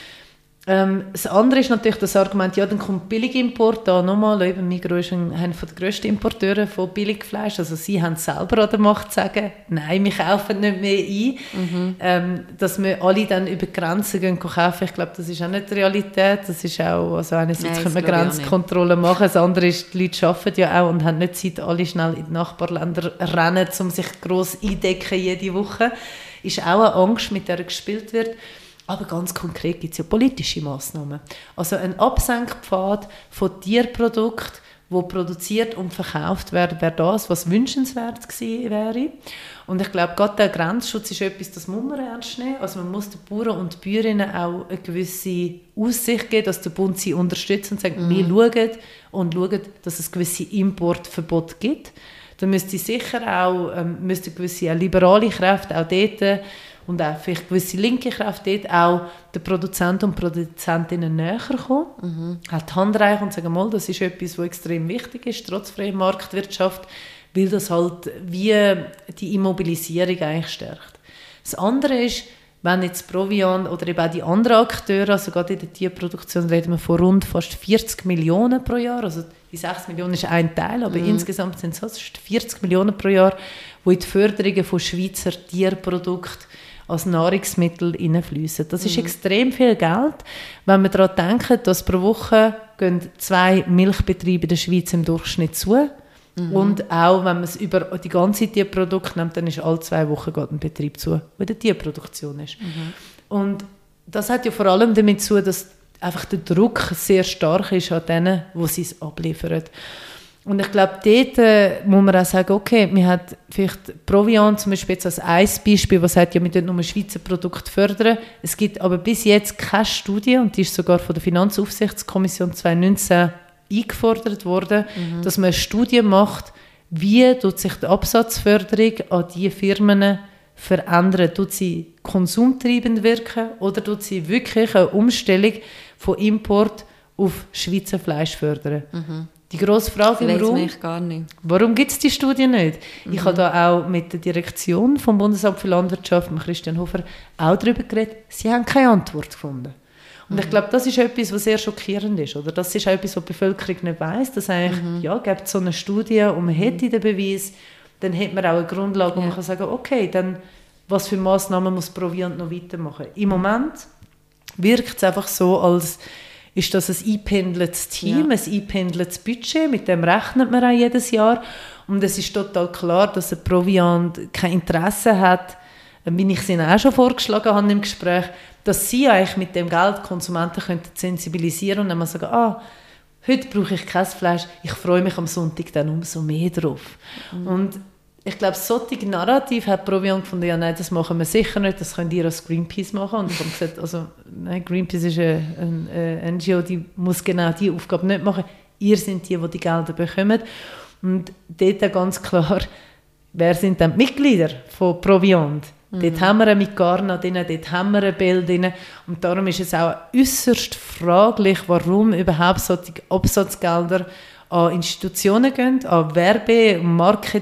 Ähm, das andere ist natürlich das Argument, ja, dann kommt Billigimport da nochmal. Eben Migros ist einer der grössten Importeure von Billigfleisch. Also sie haben selber an der Macht zu sagen, nein, wir kaufen nicht mehr ein. Mhm. Ähm, dass wir alle dann über die Grenzen gehen kaufen, ich glaube, das ist auch nicht die Realität. Das ist auch, also einerseits können wir Grenzkontrollen machen, das andere ist, die Leute arbeiten ja auch und haben nicht Zeit, alle schnell in die Nachbarländer rennen, um sich gross eindecken jede Woche. Ist auch eine Angst, mit der gespielt wird. Aber ganz konkret gibt es ja politische Massnahmen. Also ein Absenkpfad von Tierprodukten, die produziert und verkauft werden, wäre das, was wünschenswert gewesen wäre. Und ich glaube, gerade der Grenzschutz ist etwas, das muss man ernst nehmen. Also man muss den Bauern und Bäuerinnen auch eine gewisse Aussicht geben, dass der Bund sie unterstützt und sagt, mhm. wir schauen und schauen, dass es gewisse Importverbote gibt. Da müsste sicher auch ähm, müsste gewisse auch liberale Kräfte auch dort und auch vielleicht gewisse linke Kräfte dort auch den Produzenten und Produzentinnen näher kommen. Mhm. Halt die Hand reichen und sagen, mal, das ist etwas, was extrem wichtig ist, trotz freier Marktwirtschaft, weil das halt wie die Immobilisierung eigentlich stärkt. Das andere ist, wenn jetzt Proviant oder eben auch die anderen Akteure, also gerade in der Tierproduktion reden wir von rund fast vierzig Millionen pro Jahr, also die sechs Millionen ist ein Teil, aber mhm. insgesamt sind es fast vierzig Millionen pro Jahr, die in die Förderung von Schweizer Tierprodukten als Nahrungsmittel hineinfließen. Das mhm. ist extrem viel Geld, wenn wir daran denken, dass pro Woche gehen zwei Milchbetriebe in der Schweiz im Durchschnitt zu. Mhm. Und auch, wenn man es über die ganze Tierprodukte nimmt, dann ist alle zwei Wochen geht ein Betrieb zu, wo in der Tierproduktion ist. Mhm. Und das hat ja vor allem damit zu, dass einfach der Druck sehr stark ist an denen, die sie es abliefern. Und ich glaube, dort äh, muss man auch sagen, okay, wir haben vielleicht Proviant zum Beispiel jetzt als ein Beispiel, was sagt, ja, wir dürfen nur Schweizer Produkte fördern. Es gibt aber bis jetzt keine Studie, und die ist sogar von der Finanzaufsichtskommission zwanzig neunzehn eingefordert worden, mhm. dass man eine Studie macht, wie tut sich die Absatzförderung an diese Firmen verändern. Tut sie konsumtreibend wirken oder tut sie wirklich eine Umstellung von Import auf Schweizer Fleisch fördern? Mhm. Die grosse Frage im Raum, gar nicht. Warum gibt es die Studie nicht? Mhm. Ich habe da auch mit der Direktion vom Bundesamt für Landwirtschaft, mit Christian Hofer, auch darüber geredet. Sie haben keine Antwort gefunden. Und mhm. ich glaube, das ist etwas, was sehr schockierend ist. Oder? Das ist auch etwas, was die Bevölkerung nicht weiss. Dass eigentlich, mhm. ja, gibt es so eine Studie und man hätte den Beweis, dann hat man auch eine Grundlage, wo ja. man kann sagen, okay, dann was für Massnahmen muss Proviant noch weitermachen. Im Moment wirkt es einfach so, als ist das ein einpendeltes Team, ja. ein einpendeltes Budget, mit dem rechnet man auch jedes Jahr. Und es ist total klar, dass ein Proviant kein Interesse hat, wie ich es Ihnen auch schon vorgeschlagen habe im Gespräch, dass Sie eigentlich mit dem Geld Konsumenten könnten sensibilisieren und dann mal sagen, ah, heute brauche ich kein Fleisch, ich freue mich am Sonntag dann umso mehr drauf. Mhm. Und ich glaube, solche Narrativ hat Proviant gefunden, ja nein, das machen wir sicher nicht, das könnt ihr als Greenpeace machen. Und ich habe gesagt, also nein, Greenpeace ist eine, eine N G O, die muss genau diese Aufgabe nicht machen. Ihr seid die, die die Gelder bekommen. Und dort ganz klar, wer sind denn die Mitglieder von Proviant? Mhm. Dort haben wir mit Garna drin, dort haben wir ein Bild drin. Und darum ist es auch äußerst fraglich, warum überhaupt solche Absatzgelder an Institutionen gehen, an Werbe- und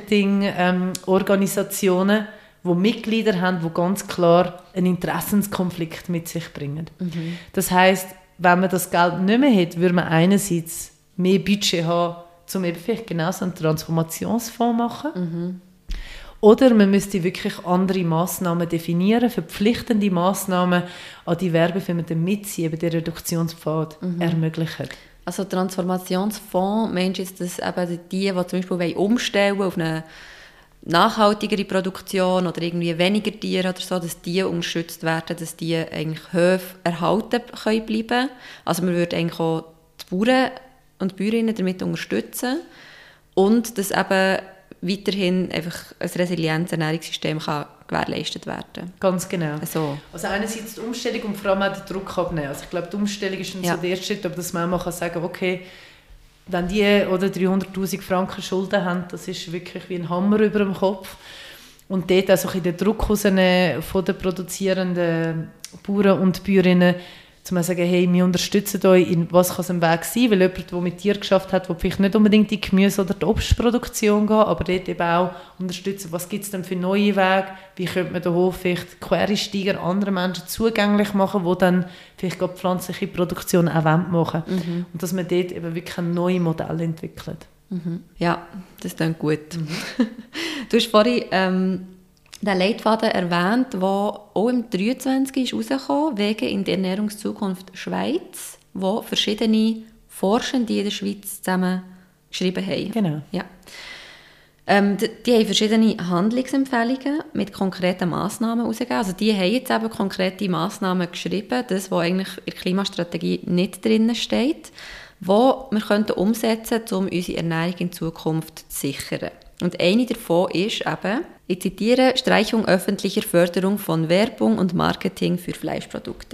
Marketingorganisationen, ähm, die Mitglieder haben, die ganz klar einen Interessenskonflikt mit sich bringen. Mhm. Das heisst, wenn man das Geld nicht mehr hat, würde man einerseits mehr Budget haben, um eben vielleicht genau so einen Transformationsfonds machen. Mhm. Oder man müsste wirklich andere Massnahmen definieren, verpflichtende Massnahmen an die Werbefirmen, damit sie eben den Reduktionspfad mhm. ermöglichen. Also Transformationsfonds, meinst du jetzt, dass eben die, die zum Beispiel umstellen auf eine nachhaltigere Produktion oder irgendwie weniger Tiere oder so, dass die unterstützt werden, dass die eigentlich Höfe erhalten können bleiben? Also man würde eigentlich auch die Bauern und Bäuerinnen damit unterstützen und dass eben weiterhin einfach ein resilientes Ernährungssystem kann gewährleistet werden. Ganz genau. Also, also einerseits die Umstellung und vor allem auch den Druck abnehmen. Also ich glaube, die Umstellung ist dann ja. so der erste Schritt, aber dass man auch sagen kann, okay, wenn die oder dreihunderttausend Franken Schulden haben, das ist wirklich wie ein Hammer über dem Kopf. Und dort auch so den Druck rausnehmen von den produzierenden Bauern und Bäuerinnen, zu sagen, hey, wir unterstützen euch, in was kann es ein Weg sein, weil jemand, der mit dir geschafft hat, der vielleicht nicht unbedingt die Gemüse- oder die Obstproduktion geht, aber dort eben auch unterstützen, was gibt es denn für neue Wege, wie könnte man den Hof vielleicht Quereinsteiger anderen Menschen zugänglich machen, die dann vielleicht gerade pflanzliche Produktion auch machen wollen. Mhm. Und dass man dort eben wirklich ein neues Modell entwickelt. Mhm. Ja, das klingt gut. Mhm. Du hast vorhin ähm, den Leitfaden erwähnt, der auch im dreiundzwanzig ist rausgekommen, Wege in die Ernährungszukunft Schweiz, wo verschiedene Forschende in der Schweiz zusammen geschrieben haben. Genau. Ja. Ähm, die, die haben verschiedene Handlungsempfehlungen mit konkreten Massnahmen herausgegeben. Also die haben jetzt eben konkrete Massnahmen geschrieben, das, was eigentlich in der Klimastrategie nicht drin steht, wo wir könnten umsetzen könnten, um unsere Ernährung in Zukunft zu sichern. Und eine davon ist eben, ich zitiere, Streichung öffentlicher Förderung von Werbung und Marketing für Fleischprodukte.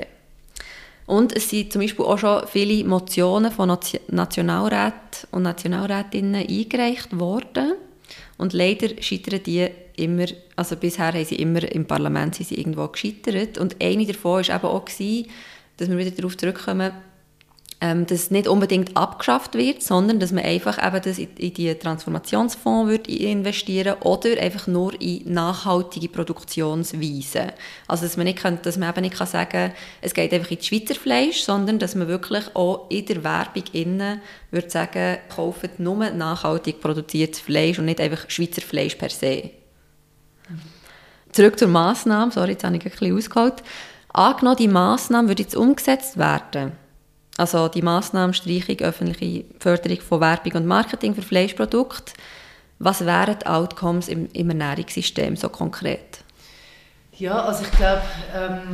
Und es sind zum Beispiel auch schon viele Motionen von Nationalräten und Nationalrätinnen eingereicht worden. Und leider scheitern die immer, also bisher haben sie immer im Parlament sind sie irgendwo gescheitert. Und eine davon war eben auch, dass wir wieder darauf zurückkommen, Ähm, dass nicht unbedingt abgeschafft wird, sondern dass man einfach eben das in, in die Transformationsfonds wird investieren oder einfach nur in nachhaltige Produktionsweisen. Also dass man, nicht kann, dass man eben nicht kann sagen, es geht einfach in das Schweizer Fleisch, sondern dass man wirklich auch in der Werbung innen würde sagen, kauft nur nachhaltig produziertes Fleisch und nicht einfach Schweizer Fleisch per se. Mhm. Zurück zur Massnahme, sorry, jetzt habe ich ein bisschen ausgeholt. Angenommen, die Massnahme würde jetzt umgesetzt werden. Also die Massnahmen Streichung, öffentliche Förderung von Werbung und Marketing für Fleischprodukte. Was wären die Outcomes im, im Ernährungssystem so konkret? Ja, also ich glaube, ähm,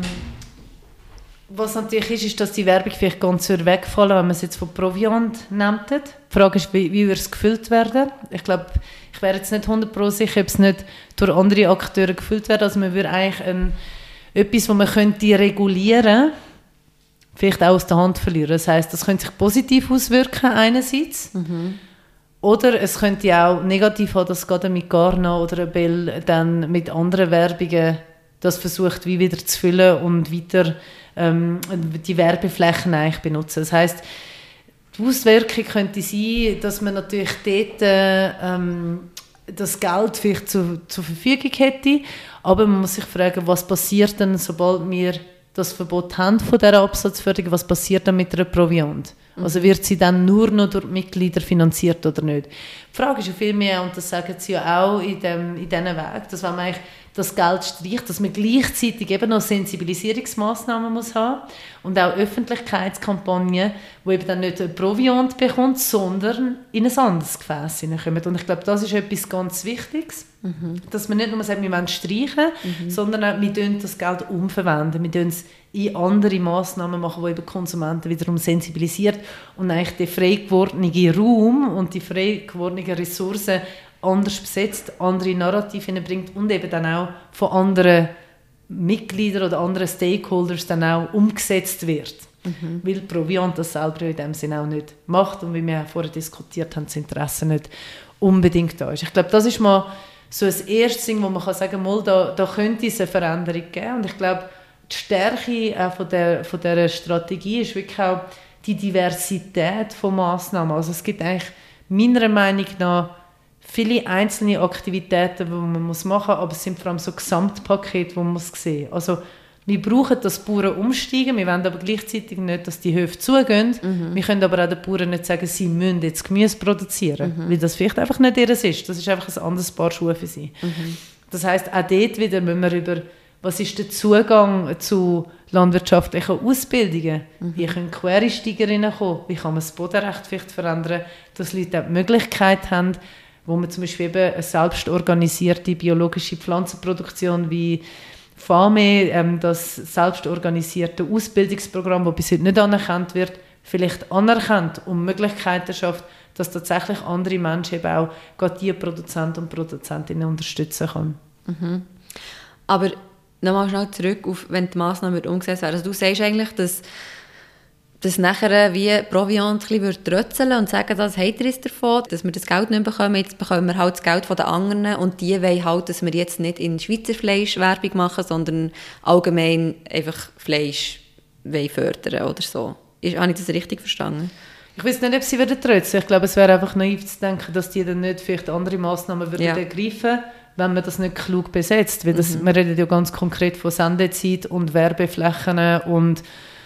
was natürlich ist, ist, dass die Werbung vielleicht ganz wegfallen, wenn man es jetzt von Proviant nimmt. Die Frage ist, wie, wie wird es gefüllt werden? Ich glaube, ich wäre jetzt nicht hundert Prozent sicher, ob es nicht durch andere Akteure gefüllt wird. Also man würde eigentlich ein, etwas, das man könnte regulieren könnte, vielleicht auch aus der Hand verlieren. Das heisst, das könnte sich positiv auswirken einerseits, mhm. oder es könnte auch negativ haben, dass gerade mit Garna oder Bell dann mit anderen Werbungen das versucht, wie wieder zu füllen und weiter ähm, die Werbeflächen eigentlich benutzen. Das heisst, die Auswirkung könnte sein, dass man natürlich dort ähm, das Geld vielleicht zu, zur Verfügung hätte, aber man muss sich fragen, was passiert denn, sobald wir das Verbot haben von dieser Absatzförderung, was passiert dann mit einer Proviant? Mhm. Also wird sie dann nur noch durch die Mitglieder finanziert oder nicht? Die Frage ist ja viel mehr, und das sagen sie ja auch in, dem, in diesen Weg, dass wenn man eigentlich das Geld streicht, dass man gleichzeitig eben noch Sensibilisierungsmaßnahmen muss haben und auch Öffentlichkeitskampagnen, wo eben dann nicht ein Proviant bekommt, sondern in ein anderes Gefäß hineinkommt. Und ich glaube, das ist etwas ganz Wichtiges, mhm. dass man nicht nur sagt, wir wollen streichen, mhm. sondern auch, wir tun das Geld umverwenden, wir tun es in andere Massnahmen machen, die eben Konsumenten wiederum sensibilisiert und eigentlich den frei gewordenen Raum und die frei gewordenen Ressourcen anders besetzt, andere Narrative bringt und eben dann auch von anderen Mitgliedern oder anderen Stakeholders dann auch umgesetzt wird. Mhm. Weil Proviant das selber in dem Sinne auch nicht macht und wie wir vorher diskutiert haben, das Interesse nicht unbedingt da ist. Ich glaube, das ist mal so ein erstes Ding, wo man kann sagen kann, da, da könnte es eine Veränderung geben. Und ich glaube, die Stärke auch von, der, von dieser Strategie ist wirklich auch die Diversität von Massnahmen. Also es gibt eigentlich meiner Meinung nach viele einzelne Aktivitäten, die man machen muss, aber es sind vor allem so Gesamtpakete, die man muss sehen muss. Also wir brauchen das Bauern umsteigen, wir wollen aber gleichzeitig nicht, dass die Höfe zugehen. Mhm. Wir können aber auch den Bauern nicht sagen, sie müssen jetzt Gemüse produzieren, mhm. weil das vielleicht einfach nicht ihres ist. Das ist einfach ein anderes Paar Schuhe für sie. Mhm. Das heisst, auch dort wieder müssen wir über, was ist der Zugang zu landwirtschaftlichen Ausbildungen, mhm. wie können Quereinsteigerinnen kommen, wie kann man das Bodenrecht vielleicht verändern, dass Leute auch die Möglichkeit haben, wo man zum Beispiel eben eine selbst organisierte biologische Pflanzenproduktion wie FAME, ähm, das selbst organisierte Ausbildungsprogramm, das bis heute nicht anerkannt wird, vielleicht anerkannt und Möglichkeiten schafft, dass tatsächlich andere Menschen eben auch gerade diese Produzenten und Produzentinnen unterstützen können. Mhm. Aber nochmal schnell zurück, auf, wenn die Massnahmen umgesetzt werden. Also du sagst eigentlich, dass dass nachher wie Proviant ein bisschen trötzeln und sagen, das habt ihr jetzt davon, dass wir das Geld nicht bekommen, jetzt bekommen wir halt das Geld von den anderen und die wollen halt, dass wir jetzt nicht in Schweizer Fleisch Werbung machen, sondern allgemein einfach Fleisch fördern oder so. Ist, habe ich das richtig verstanden? Ich weiß nicht, ob sie wieder trötzeln. Ich glaube, es wäre einfach naiv zu denken, dass die dann nicht vielleicht andere Massnahmen würden ja. ergreifen, wenn man das nicht klug besetzt. Weil das, mhm. wir reden ja ganz konkret von Sendezeit und Werbeflächen und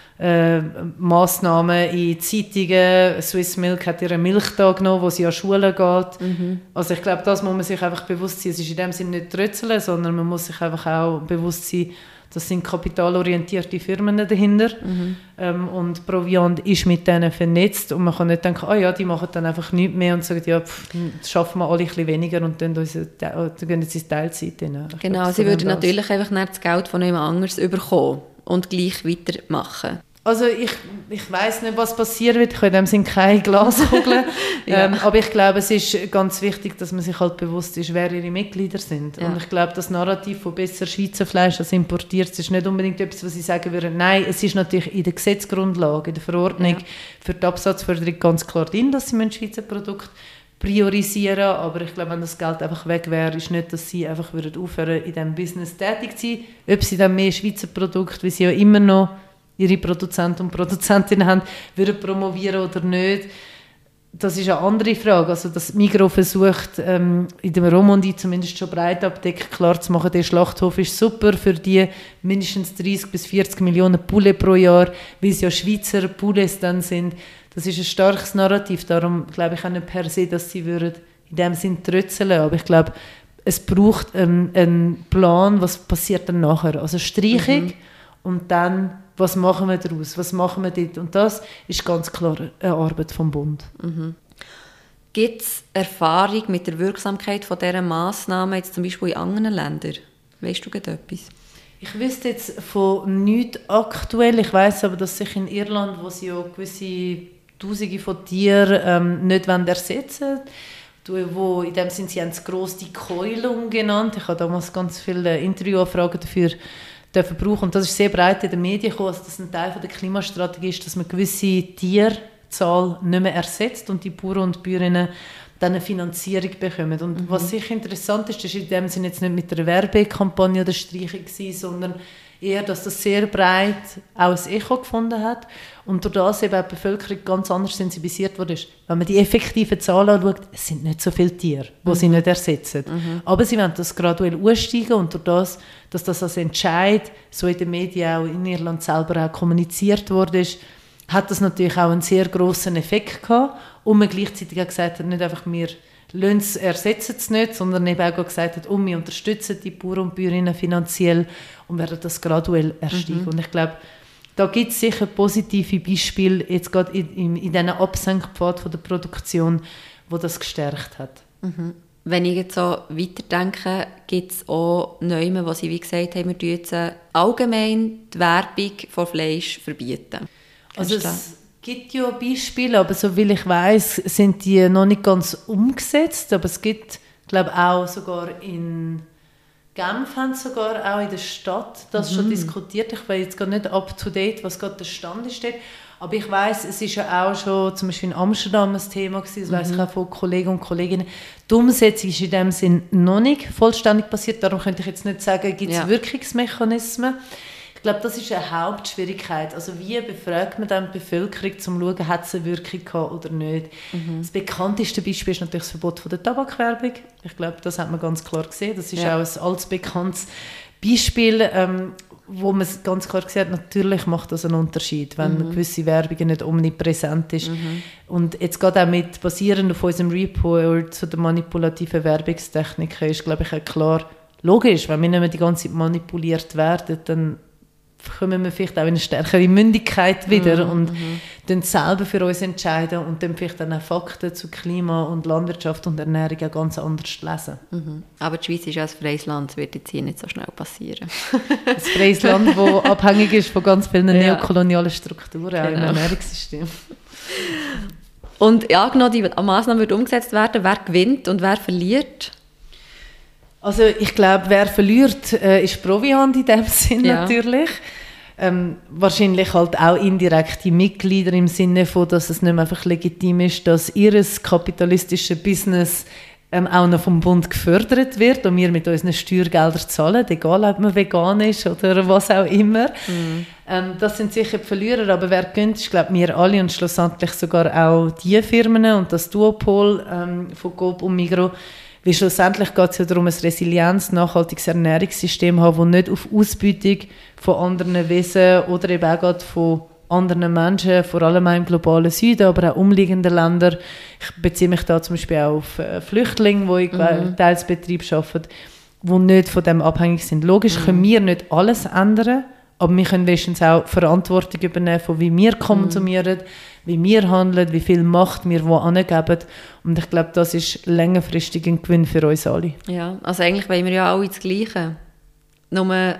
Äh, Massnahmen in Zeitungen. Swiss Milk hat ihren Milchtag genommen, wo sie an Schulen geht. Mhm. Also ich glaube, das muss man sich einfach bewusst sein. Es ist in dem Sinne nicht trötzeln, sondern man muss sich einfach auch bewusst sein, das sind kapitalorientierte Firmen dahinter. Mhm. Ähm, und Proviant ist mit denen vernetzt und man kann nicht denken, ah ja, die machen dann einfach nichts mehr und sagen, ja, pff, das schaffen wir alle ein bisschen weniger und dann gehen jetzt in Teilzeit rein. Ich genau, glaub, sie würden natürlich einfach nicht das Geld von jemand anderes bekommen und gleich weitermachen. Also ich, ich weiss nicht, was passieren wird. Ich habe in dem Sinne keine Glaskugel. ja. ähm, aber ich glaube, es ist ganz wichtig, dass man sich halt bewusst ist, wer ihre Mitglieder sind. Ja. Und ich glaube, das Narrativ von besser Schweizer Fleisch als importiert ist nicht unbedingt etwas, was ich sagen würde. Nein, es ist natürlich in der Gesetzesgrundlage, in der Verordnung ja. für die Absatzförderung ganz klar drin, dass sie Schweizer Produkte priorisieren, aber ich glaube, wenn das Geld einfach weg wäre, ist nicht, dass sie einfach würden aufhören, in diesem Business tätig zu sein. Ob sie dann mehr Schweizer Produkte, wie sie ja immer noch ihre Produzenten und Produzentinnen haben, würden promovieren oder nicht. Das ist eine andere Frage. Also, dass Migros versucht, ähm, in der Romandie zumindest schon breit abdeckend klar zu machen, der Schlachthof ist super für die mindestens dreißig bis vierzig Millionen Poulet pro Jahr, weil es ja Schweizer Poulets dann sind. Das ist ein starkes Narrativ. Darum glaube ich auch nicht per se, dass sie würden in dem Sinn trötzeln. Aber ich glaube, es braucht ähm, einen Plan, was passiert dann nachher. Also Streichung mhm. und dann was machen wir daraus, was machen wir dort? Und das ist ganz klar eine Arbeit vom Bund. Mhm. Gibt es Erfahrung mit der Wirksamkeit von dieser Massnahmen, jetzt zum Beispiel in anderen Ländern? Weißt du gerade etwas? Ich wüsste jetzt von nichts aktuell. Ich weiss aber, dass sich in Irland, wo sie ja gewisse Tausende von Tieren ähm, nicht ersetzen wollen, wo in dem Sinne, sie haben es gross die Keulung genannt. Ich habe damals ganz viele Interviewanfragen dafür dürfen brauchen. Und das ist sehr breit in den Medien gekommen, also dass ein Teil von der Klimastrategie ist, dass man gewisse Tierzahl nicht mehr ersetzt und die Bauern und Bäuerinnen dann eine Finanzierung bekommen. Und mhm. was sicher interessant ist, das war in dem Sinne jetzt nicht mit einer Werbekampagne oder Streichung gewesen, sondern eher, dass das sehr breit auch ein Echo gefunden hat und durch das eben die Bevölkerung ganz anders sensibilisiert wurde. Wenn man die effektiven Zahlen anschaut, es sind nicht so viele Tiere, die mhm. sie nicht ersetzen. Mhm. Aber sie wollen das graduell aussteigen und durch das, dass das als Entscheid so in den Medien auch in Irland selber auch kommuniziert wurde, hat das natürlich auch einen sehr grossen Effekt gehabt und man gleichzeitig auch gesagt hat, nicht einfach wir ersetzen es nicht, sondern eben auch gesagt hat, oh, wir unterstützen die Bauern und Bäuerinnen finanziell und werden das graduell ersteigen. Mhm. Und ich glaube, da gibt es sicher positive Beispiele, jetzt gerade in, in, in diesen Absenkpfad von der Produktion, wo das gestärkt hat. Mhm. Wenn ich jetzt so weiterdenke, gibt es auch Neume, wo sie wie gesagt haben, wir jetzt allgemein die Werbung von Fleisch verbieten. Also es gibt ja Beispiele, aber soviel ich weiß, sind die noch nicht ganz umgesetzt. Aber es gibt, glaube ich, auch sogar in Genf haben sogar auch in der Stadt das mhm. schon diskutiert. Ich bin jetzt gar nicht up to date, was gerade der Stand ist. Aber ich weiß, es ist ja auch schon zum Beispiel in Amsterdam ein Thema gewesen, das mhm. weiss ich auch von Kollegen und Kolleginnen. Die Umsetzung ist in dem Sinn noch nicht vollständig passiert. Darum könnte ich jetzt nicht sagen, gibt es ja. Wirkungsmechanismen. Ich glaube, das ist eine Hauptschwierigkeit. Also wie befragt man dann die Bevölkerung, um zu schauen, hat es eine Wirkung gehabt oder nicht. Mhm. Das bekannteste Beispiel ist natürlich das Verbot von der Tabakwerbung. Ich glaube, das hat man ganz klar gesehen. Das ist ja. auch ein allzu bekanntes Beispiel, ähm, wo man ganz klar gesehen hat, natürlich macht das einen Unterschied, wenn mhm. gewisse Werbung nicht omnipräsent ist. Mhm. Und jetzt gerade auch mit, basierend auf unserem Report zu den manipulativen Werbungstechniken, ist, glaube ich, auch klar, logisch, wenn wir nicht mehr die ganze Zeit manipuliert werden, dann kommen wir vielleicht auch in eine stärkere Mündigkeit wieder mm, und mm. dann selber für uns entscheiden und dann vielleicht dann auch Fakten zu Klima und Landwirtschaft und Ernährung auch ganz anders lesen. Mm-hmm. Aber die Schweiz ist ja ein freies Land, das wird jetzt hier nicht so schnell passieren. Ein freies Land, das abhängig ist von ganz vielen ja. neokolonialen Strukturen, genau. auch im Ernährungssystem. Und ja, genau, die Massnahmen wird umgesetzt werden, wer gewinnt und wer verliert? Also ich glaube, wer verliert, äh, ist Proviant in dem Sinn ja. natürlich. Ähm, wahrscheinlich halt auch indirekte Mitglieder im Sinne von, dass es nicht mehr einfach legitim ist, dass ihr kapitalistisches Business ähm, auch noch vom Bund gefördert wird und wir mit unseren Steuergeldern zahlen, egal ob man vegan ist oder was auch immer. Mhm. Ähm, das sind sicher die Verlierer, aber wer gönnt, ist glaube wir alle und schlussendlich sogar auch die Firmen und das Duopol ähm, von Coop und Migros. Weil schlussendlich geht es ja darum, ein resilientes, nachhaltiges Ernährungssystem zu haben, das nicht auf Ausbeutung von anderen Wesen oder eben auch von anderen Menschen, vor allem auch im globalen Süden, aber auch umliegenden Ländern. Ich beziehe mich da zum Beispiel auch auf Flüchtlinge, die in mhm. Teilsbetrieb arbeiten, die nicht von dem abhängig sind. Logisch mhm. können wir nicht alles ändern, aber wir können wenigstens auch Verantwortung übernehmen, von wie wir konsumieren, mhm. wie wir handeln, wie viel Macht wir wo angeben. Und ich glaube, das ist längerfristig ein Gewinn für uns alle. Ja, also eigentlich wollen wir ja alle das Gleiche. Nur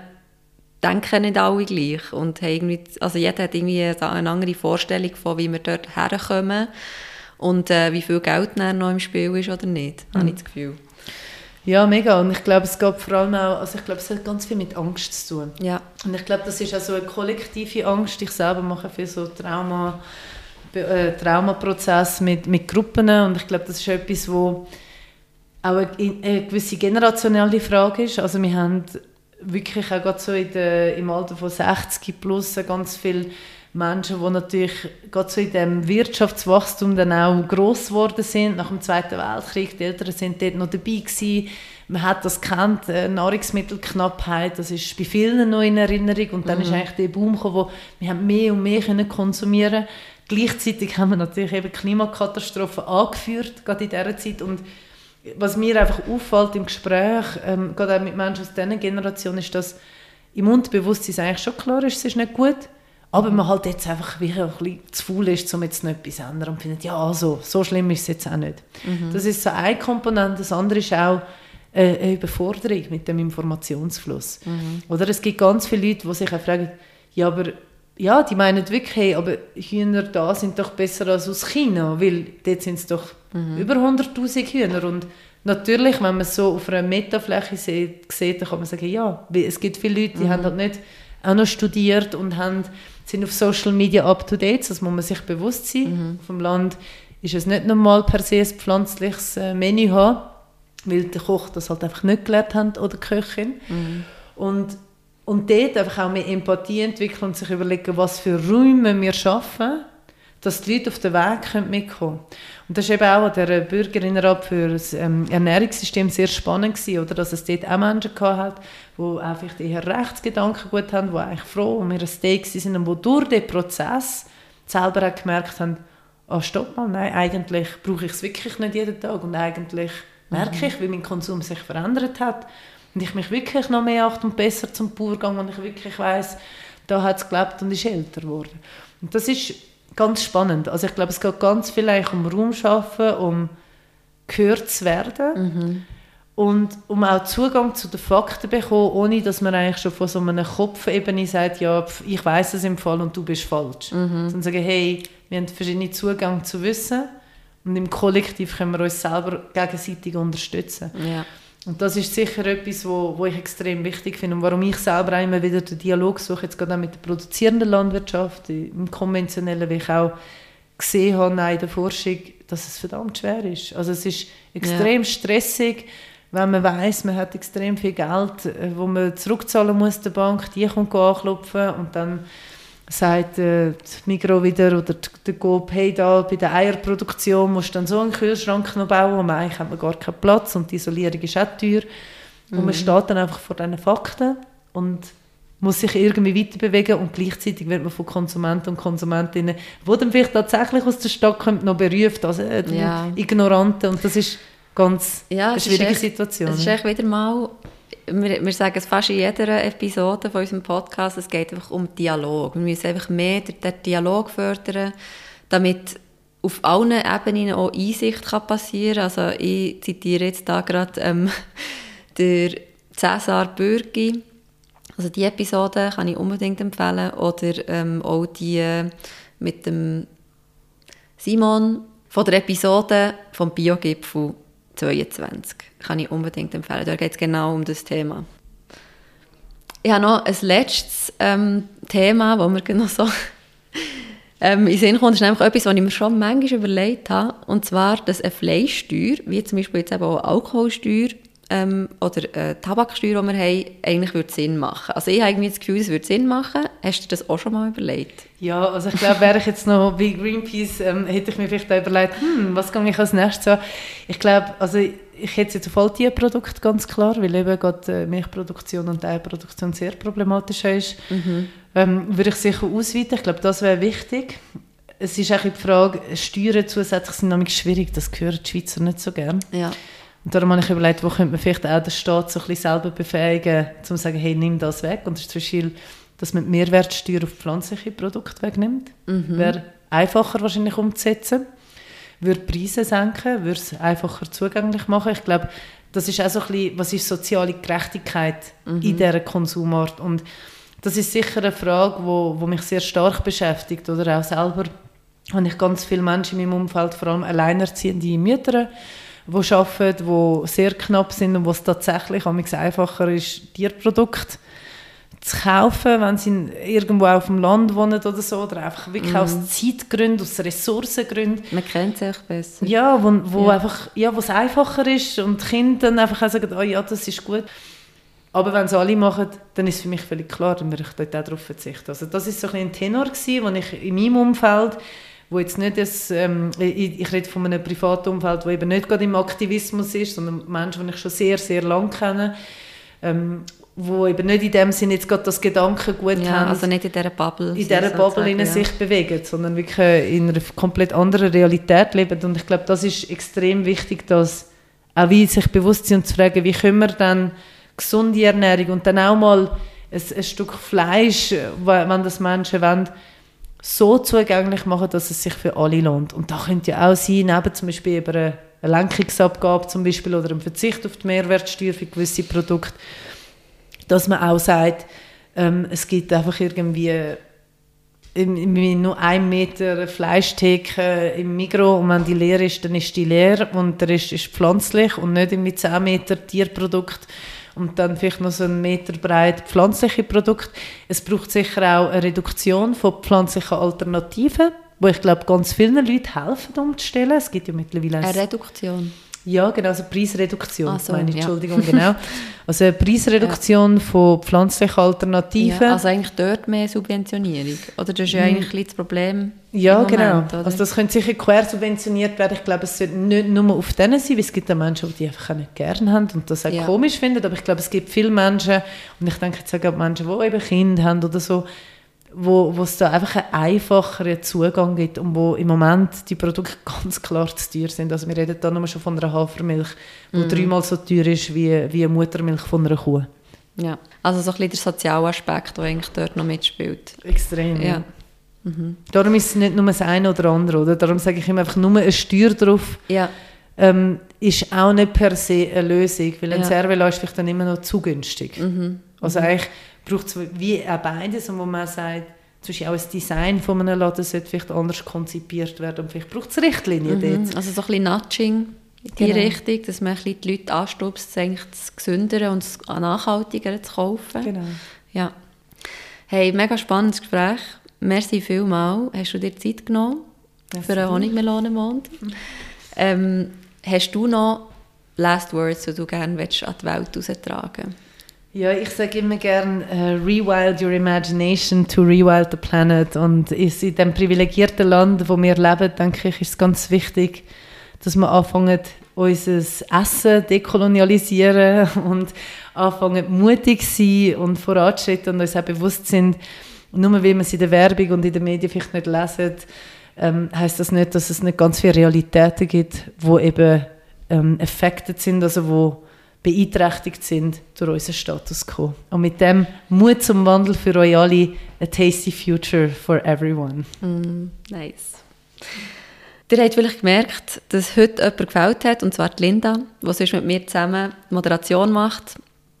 denken nicht alle gleich. Und haben irgendwie, also jeder hat irgendwie eine andere Vorstellung von, wie wir dort herkommen und äh, wie viel Geld noch im Spiel ist oder nicht, mhm. habe ich das Gefühl. Ja, mega. Und ich glaube, es geht vor allem auch, also ich glaube, es hat ganz viel mit Angst zu tun. Ja. Und ich glaube, das ist auch so eine kollektive Angst. Ich selber mache viel so Trauma, äh, Traumaprozess mit, mit Gruppen. Und ich glaube, das ist etwas, wo auch eine, eine gewisse generationelle Frage ist. Also wir haben wirklich auch gerade so in der, im Alter von sechzig plus ganz viele Menschen, die natürlich gerade so in diesem Wirtschaftswachstum dann auch gross geworden sind, nach dem Zweiten Weltkrieg. Die Eltern sind dort noch dabei gewesen. Man hat das gekannt, Nahrungsmittelknappheit, das ist bei vielen noch in Erinnerung. Und dann mhm. ist eigentlich der Boom gekommen, wo wir haben mehr und mehr können konsumieren. Gleichzeitig haben wir natürlich eben Klimakatastrophen angeführt, gerade in dieser Zeit. Und was mir einfach auffällt im Gespräch, ähm, gerade auch mit Menschen aus dieser Generation, ist, dass im Unterbewusstsein eigentlich schon klar ist, es ist nicht gut. Aber man halt jetzt einfach wie ein bisschen zu faul ist, um jetzt noch etwas zu ändern und findet, ja, also, so schlimm ist es jetzt auch nicht. Mhm. Das ist so eine Komponente. Das andere ist auch äh, eine Überforderung mit dem Informationsfluss. Mhm. Oder es gibt ganz viele Leute, die sich auch fragen, ja, aber ja, die meinen wirklich, hey, aber Hühner da sind doch besser als aus China, weil dort sind es doch mhm. über hunderttausend Hühner und natürlich, wenn man es so auf einer Metafläche sieht, sieht, dann kann man sagen, ja, es gibt viele Leute, die mhm. haben halt nicht auch noch studiert und haben, sind auf Social Media up to date, das muss man sich bewusst sein. Mhm. Auf dem Land ist es nicht normal, per se ein pflanzliches äh, Menü haben, weil der Koch das halt einfach nicht gelernt hat oder die Köchin. Mhm. Und, und dort einfach auch mehr Empathie entwickeln und sich überlegen, was für Räume wir schaffen, dass die Leute auf den Weg mitkommen können. Und das war eben auch an der Bürgerinnenrat für das ähm, Ernährungssystem sehr spannend gewesen, oder? Dass es dort auch Menschen gab, die auch vielleicht eher Rechtsgedanken gut haben, die eigentlich froh um ihr Steak sind und die durch den Prozess selber auch gemerkt haben, oh, stopp mal, nein, eigentlich brauche ich es wirklich nicht jeden Tag und eigentlich merke mhm. ich, wie mein Konsum sich verändert hat und ich mich wirklich noch mehr achte und besser zum Bauern gehe und ich wirklich weiss, da hat es gelebt und ist älter geworden. Und das ist ganz spannend. Also ich glaube, es geht ganz viel eigentlich um Raum schaffen, um gehört zu werden mhm. und um auch Zugang zu den Fakten zu bekommen, ohne dass man eigentlich schon von so einer Kopfebene sagt, ja, ich weiss es im Fall und du bist falsch. Mhm. Sondern sagen, hey, wir haben verschiedene Zugänge zu Wissen und im Kollektiv können wir uns selber gegenseitig unterstützen. Ja. Und das ist sicher etwas, wo, wo ich extrem wichtig finde und warum ich selber auch immer wieder den Dialog suche, jetzt gerade auch mit der produzierenden Landwirtschaft, im konventionellen, wie ich auch gesehen habe in der Forschung, dass es verdammt schwer ist. Also es ist extrem ja. stressig, wenn man weiss, man hat extrem viel Geld, wo man zurückzahlen muss der Bank, die kommt anklopfen und dann sagt äh, die Migros wieder oder der Coop, hey, da bei der Eierproduktion musst du dann so einen Kühlschrank noch bauen, und eigentlich hat man gar keinen Platz und die Isolierung ist auch teuer. Mhm. Und man steht dann einfach vor diesen Fakten und muss sich irgendwie weiterbewegen und gleichzeitig wird man von Konsumenten und Konsumentinnen, die dann vielleicht tatsächlich aus der Stadt kommt, noch berufen, also äh, ja. Ignoranten, und das ist ganz ja, eine schwierige echt, Situation. Es ist echt wieder mal, wir, wir sagen es fast in jeder Episode von unserem Podcast, es geht einfach um Dialog. Wir müssen einfach mehr den, den Dialog fördern, damit auf allen Ebenen auch Einsicht kann passieren kann. Also ich zitiere jetzt da gerade ähm, der Cäsar Bürgi. Also die Episode kann ich unbedingt empfehlen. Oder ähm, auch die mit dem Simon von der Episode vom Biogipfel zweiundzwanzig. Kann ich unbedingt empfehlen. Da geht es genau um das Thema. Ich habe noch ein letztes ähm, Thema, das mir noch so ähm, in den Sinn kommt. Das ist nämlich etwas, was ich mir schon manchmal überlegt habe. Und zwar, dass eine Fleischsteuer, wie zum Beispiel jetzt eben auch Alkoholsteuer ähm, oder äh, Tabaksteuer, die wir haben, eigentlich würde Sinn machen. Also ich habe irgendwie das Gefühl, es würde Sinn machen. Hast du das auch schon mal überlegt? Ja, also ich glaube, wäre ich jetzt noch bei Greenpeace, ähm, hätte ich mir vielleicht auch überlegt, hm, was kann ich als nächstes an? Ich glaube, also ich hätte jetzt auf all Tierprodukte ganz klar, weil eben gerade Milchproduktion und Eierproduktion sehr problematisch ist, mhm. ähm, würde ich sicher ausweiten. Ich glaube, das wäre wichtig. Es ist auch die Frage, Steuern zusätzlich sind nämlich schwierig, das gehören die Schweizer nicht so gern. Ja. Und darum habe ich überlegt, wo könnte man vielleicht auch den Staat so ein bisschen selber befähigen, um zu sagen, hey, nimm das weg. Und das ist zum Beispiel, dass man die Mehrwertsteuer auf pflanzliche Produkte wegnimmt. Mhm. Wäre einfacher wahrscheinlich umzusetzen. Würde Preise senken, würde es einfacher zugänglich machen. Ich glaube, das ist auch so ein bisschen, was ist soziale Gerechtigkeit mhm. in dieser Konsumart. Und das ist sicher eine Frage, die wo, wo mich sehr stark beschäftigt. Oder auch selber habe ich ganz viele Menschen in meinem Umfeld, vor allem alleinerziehende Mütter, die arbeiten, die sehr knapp sind und wo es tatsächlich einfacher ist, Tierprodukte zu kaufen, wenn sie irgendwo auf dem Land wohnen oder so, oder einfach wirklich mm. aus Zeitgründen, aus Ressourcengründen. Man kennt es auch besser. Ja, wo, wo ja. einfach, ja, wo es einfacher ist und die Kinder dann einfach auch sagen, oh ja, das ist gut. Aber wenn es alle machen, dann ist es für mich völlig klar, dann würde ich dort auch darauf verzichten. Also das ist so ein, ein Tenor gewesen, den ich in meinem Umfeld, wo jetzt nicht das, ähm, ich, ich rede von einem privaten Umfeld, wo eben nicht gerade im Aktivismus ist, sondern Menschen, die ich schon sehr, sehr lange kenne, ähm, wo eben nicht in dem Sinne jetzt gerade das Gedankengut ja, haben, also nicht in dieser Bubble, in dieser Bubble in ja. sich bewegen, sondern wirklich in einer komplett anderen Realität leben. Und ich glaube, das ist extrem wichtig, dass auch wir sich bewusst sind und zu fragen, wie können wir dann gesunde Ernährung und dann auch mal ein, ein Stück Fleisch, wenn das Menschen wollen, so zugänglich machen, dass es sich für alle lohnt. Und da könnte ja auch sein, neben zum Beispiel über eine Lenkungsabgabe zum Beispiel oder einen Verzicht auf die Mehrwertsteuer für gewisse Produkte, dass man auch sagt, ähm, es gibt einfach irgendwie nur ein Meter Fleischtheke im Migros und wenn die leer ist, dann ist die leer und der Rest ist pflanzlich und nicht mit zehn Meter Tierprodukt und dann vielleicht noch so ein Meter breit pflanzliche Produkte. Es braucht sicher auch eine Reduktion von pflanzlichen Alternativen, wo ich glaube, ganz vielen Leuten helfen, umzustellen. Es gibt ja mittlerweile eine Reduktion? Ja, genau, also Preisreduktion, ah, so, meine ich, ja. Entschuldigung, genau. Also eine Preisreduktion ja. von pflanzlichen Alternativen. Ja, also eigentlich dort mehr Subventionierung, oder das ist ja eigentlich ein das Problem Ja, im Moment, genau. oder? Also das könnte sicher quer subventioniert werden. Ich glaube, es sollte nicht nur auf denen sein, weil es gibt auch Menschen, die einfach nicht gerne haben und das auch ja. komisch finden, aber ich glaube, es gibt viele Menschen, und ich denke jetzt auch Menschen, die eben Kinder haben oder so, wo, wo es da einfach einen einfacheren Zugang gibt und wo im Moment die Produkte ganz klar zu teuer sind. Also wir reden da nur schon von einer Hafermilch, die mm. dreimal so teuer ist wie, wie eine Muttermilch von einer Kuh. Ja, also so ein bisschen der soziale Aspekt, der eigentlich dort noch mitspielt. Extrem, ja. ja. Mhm. Darum ist es nicht nur das eine oder andere, oder? Darum sage ich immer einfach nur eine Steuer drauf. Ja. Ähm, ist auch nicht per se eine Lösung, weil ein ja. Cervelo ist vielleicht dann immer noch zu günstig. Mhm. Also mhm. eigentlich braucht es wie auch beides, und wo man sagt, zum Beispiel auch das Design von einem Laden sollte vielleicht anders konzipiert werden und vielleicht braucht es Richtlinien mhm. dort. Also so ein bisschen Nudging in die genau. Richtung, dass man ein bisschen die Leute anstupst, eigentlich das Gesündere und das Nachhaltigere zu kaufen. Genau. Ja. Hey, mega spannendes Gespräch. Merci vielmals. Hast du dir Zeit genommen Merci. für einen Honigmelonenmond? Mhm. Ähm, hast du noch Last Words, die du gerne an die Welt heraustragen? Ja, ich sage immer gerne, uh, rewild your imagination to rewild the planet. Und in diesem privilegierten Land, wo wir leben, denke ich, ist es ganz wichtig, dass wir anfangen, unser Essen dekolonialisieren und anfangen, mutig zu sein und voranzuschreiten und uns auch bewusst sind, nur weil wir es in der Werbung und in den Medien vielleicht nicht lesen, ähm, heisst das nicht, dass es nicht ganz viele Realitäten gibt, die eben ähm, affected sind, also wo beeinträchtigt sind durch unseren Status quo. Und mit dem Mut zum Wandel für euch alle, a tasty future for everyone. Mm, nice. Ihr habt vielleicht gemerkt, dass heute jemand gefällt hat, und zwar die Linda, die sonst mit mir zusammen Moderation macht.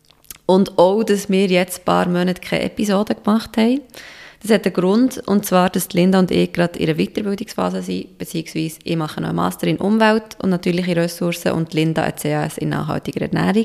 Und auch, dass wir jetzt ein paar Monate keine Episode gemacht haben. Das hat einen Grund, und zwar, dass Linda und ich gerade in einer Weiterbildungsphase sind, beziehungsweise ich mache noch einen Master in Umwelt und natürliche Ressourcen und Linda ein C A S in nachhaltiger Ernährung.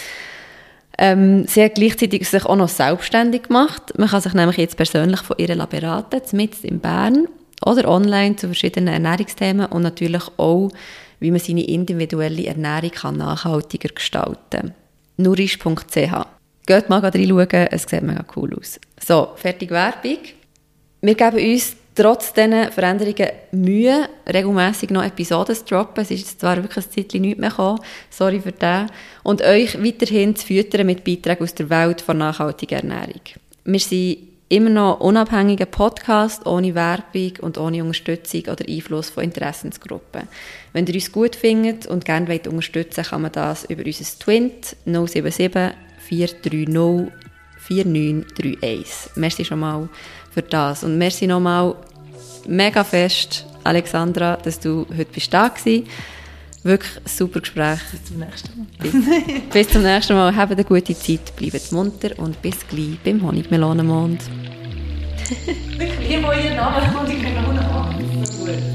Ähm, sie hat gleichzeitig sich auch noch selbstständig gemacht. Man kann sich nämlich jetzt persönlich von ihr beraten, mitten in Bern oder online zu verschiedenen Ernährungsthemen und natürlich auch, wie man seine individuelle Ernährung kann nachhaltiger gestalten kann. nurisch punkt c h. Geht mal reinschauen, es sieht mega cool aus. So, fertig Werbung. Wir geben uns trotz diesen Veränderungen Mühe, regelmässig noch Episoden zu droppen. Es ist jetzt zwar wirklich ein Zeitchen nichts mehr gekommen, sorry für das. Und euch weiterhin zu füttern mit Beiträgen aus der Welt von nachhaltiger Ernährung. Wir sind immer noch unabhängiger Podcast, ohne Werbung und ohne Unterstützung oder Einfluss von Interessensgruppen. Wenn ihr uns gut findet und gerne wollt unterstützen, kann man das über unser Twint null sieben sieben vier drei null vier neun drei eins. Merci schon mal für das. Und merci nochmal mega fest, Alexandra, dass du heute bist da warst. Wirklich ein super Gespräch. Bis zum nächsten Mal. Bis, bis zum nächsten Mal. Habt eine gute Zeit, bleibt munter und bis gleich beim Honigmelonenmond. Ich liebe euren Namen, Honigmelonenmond. So gut.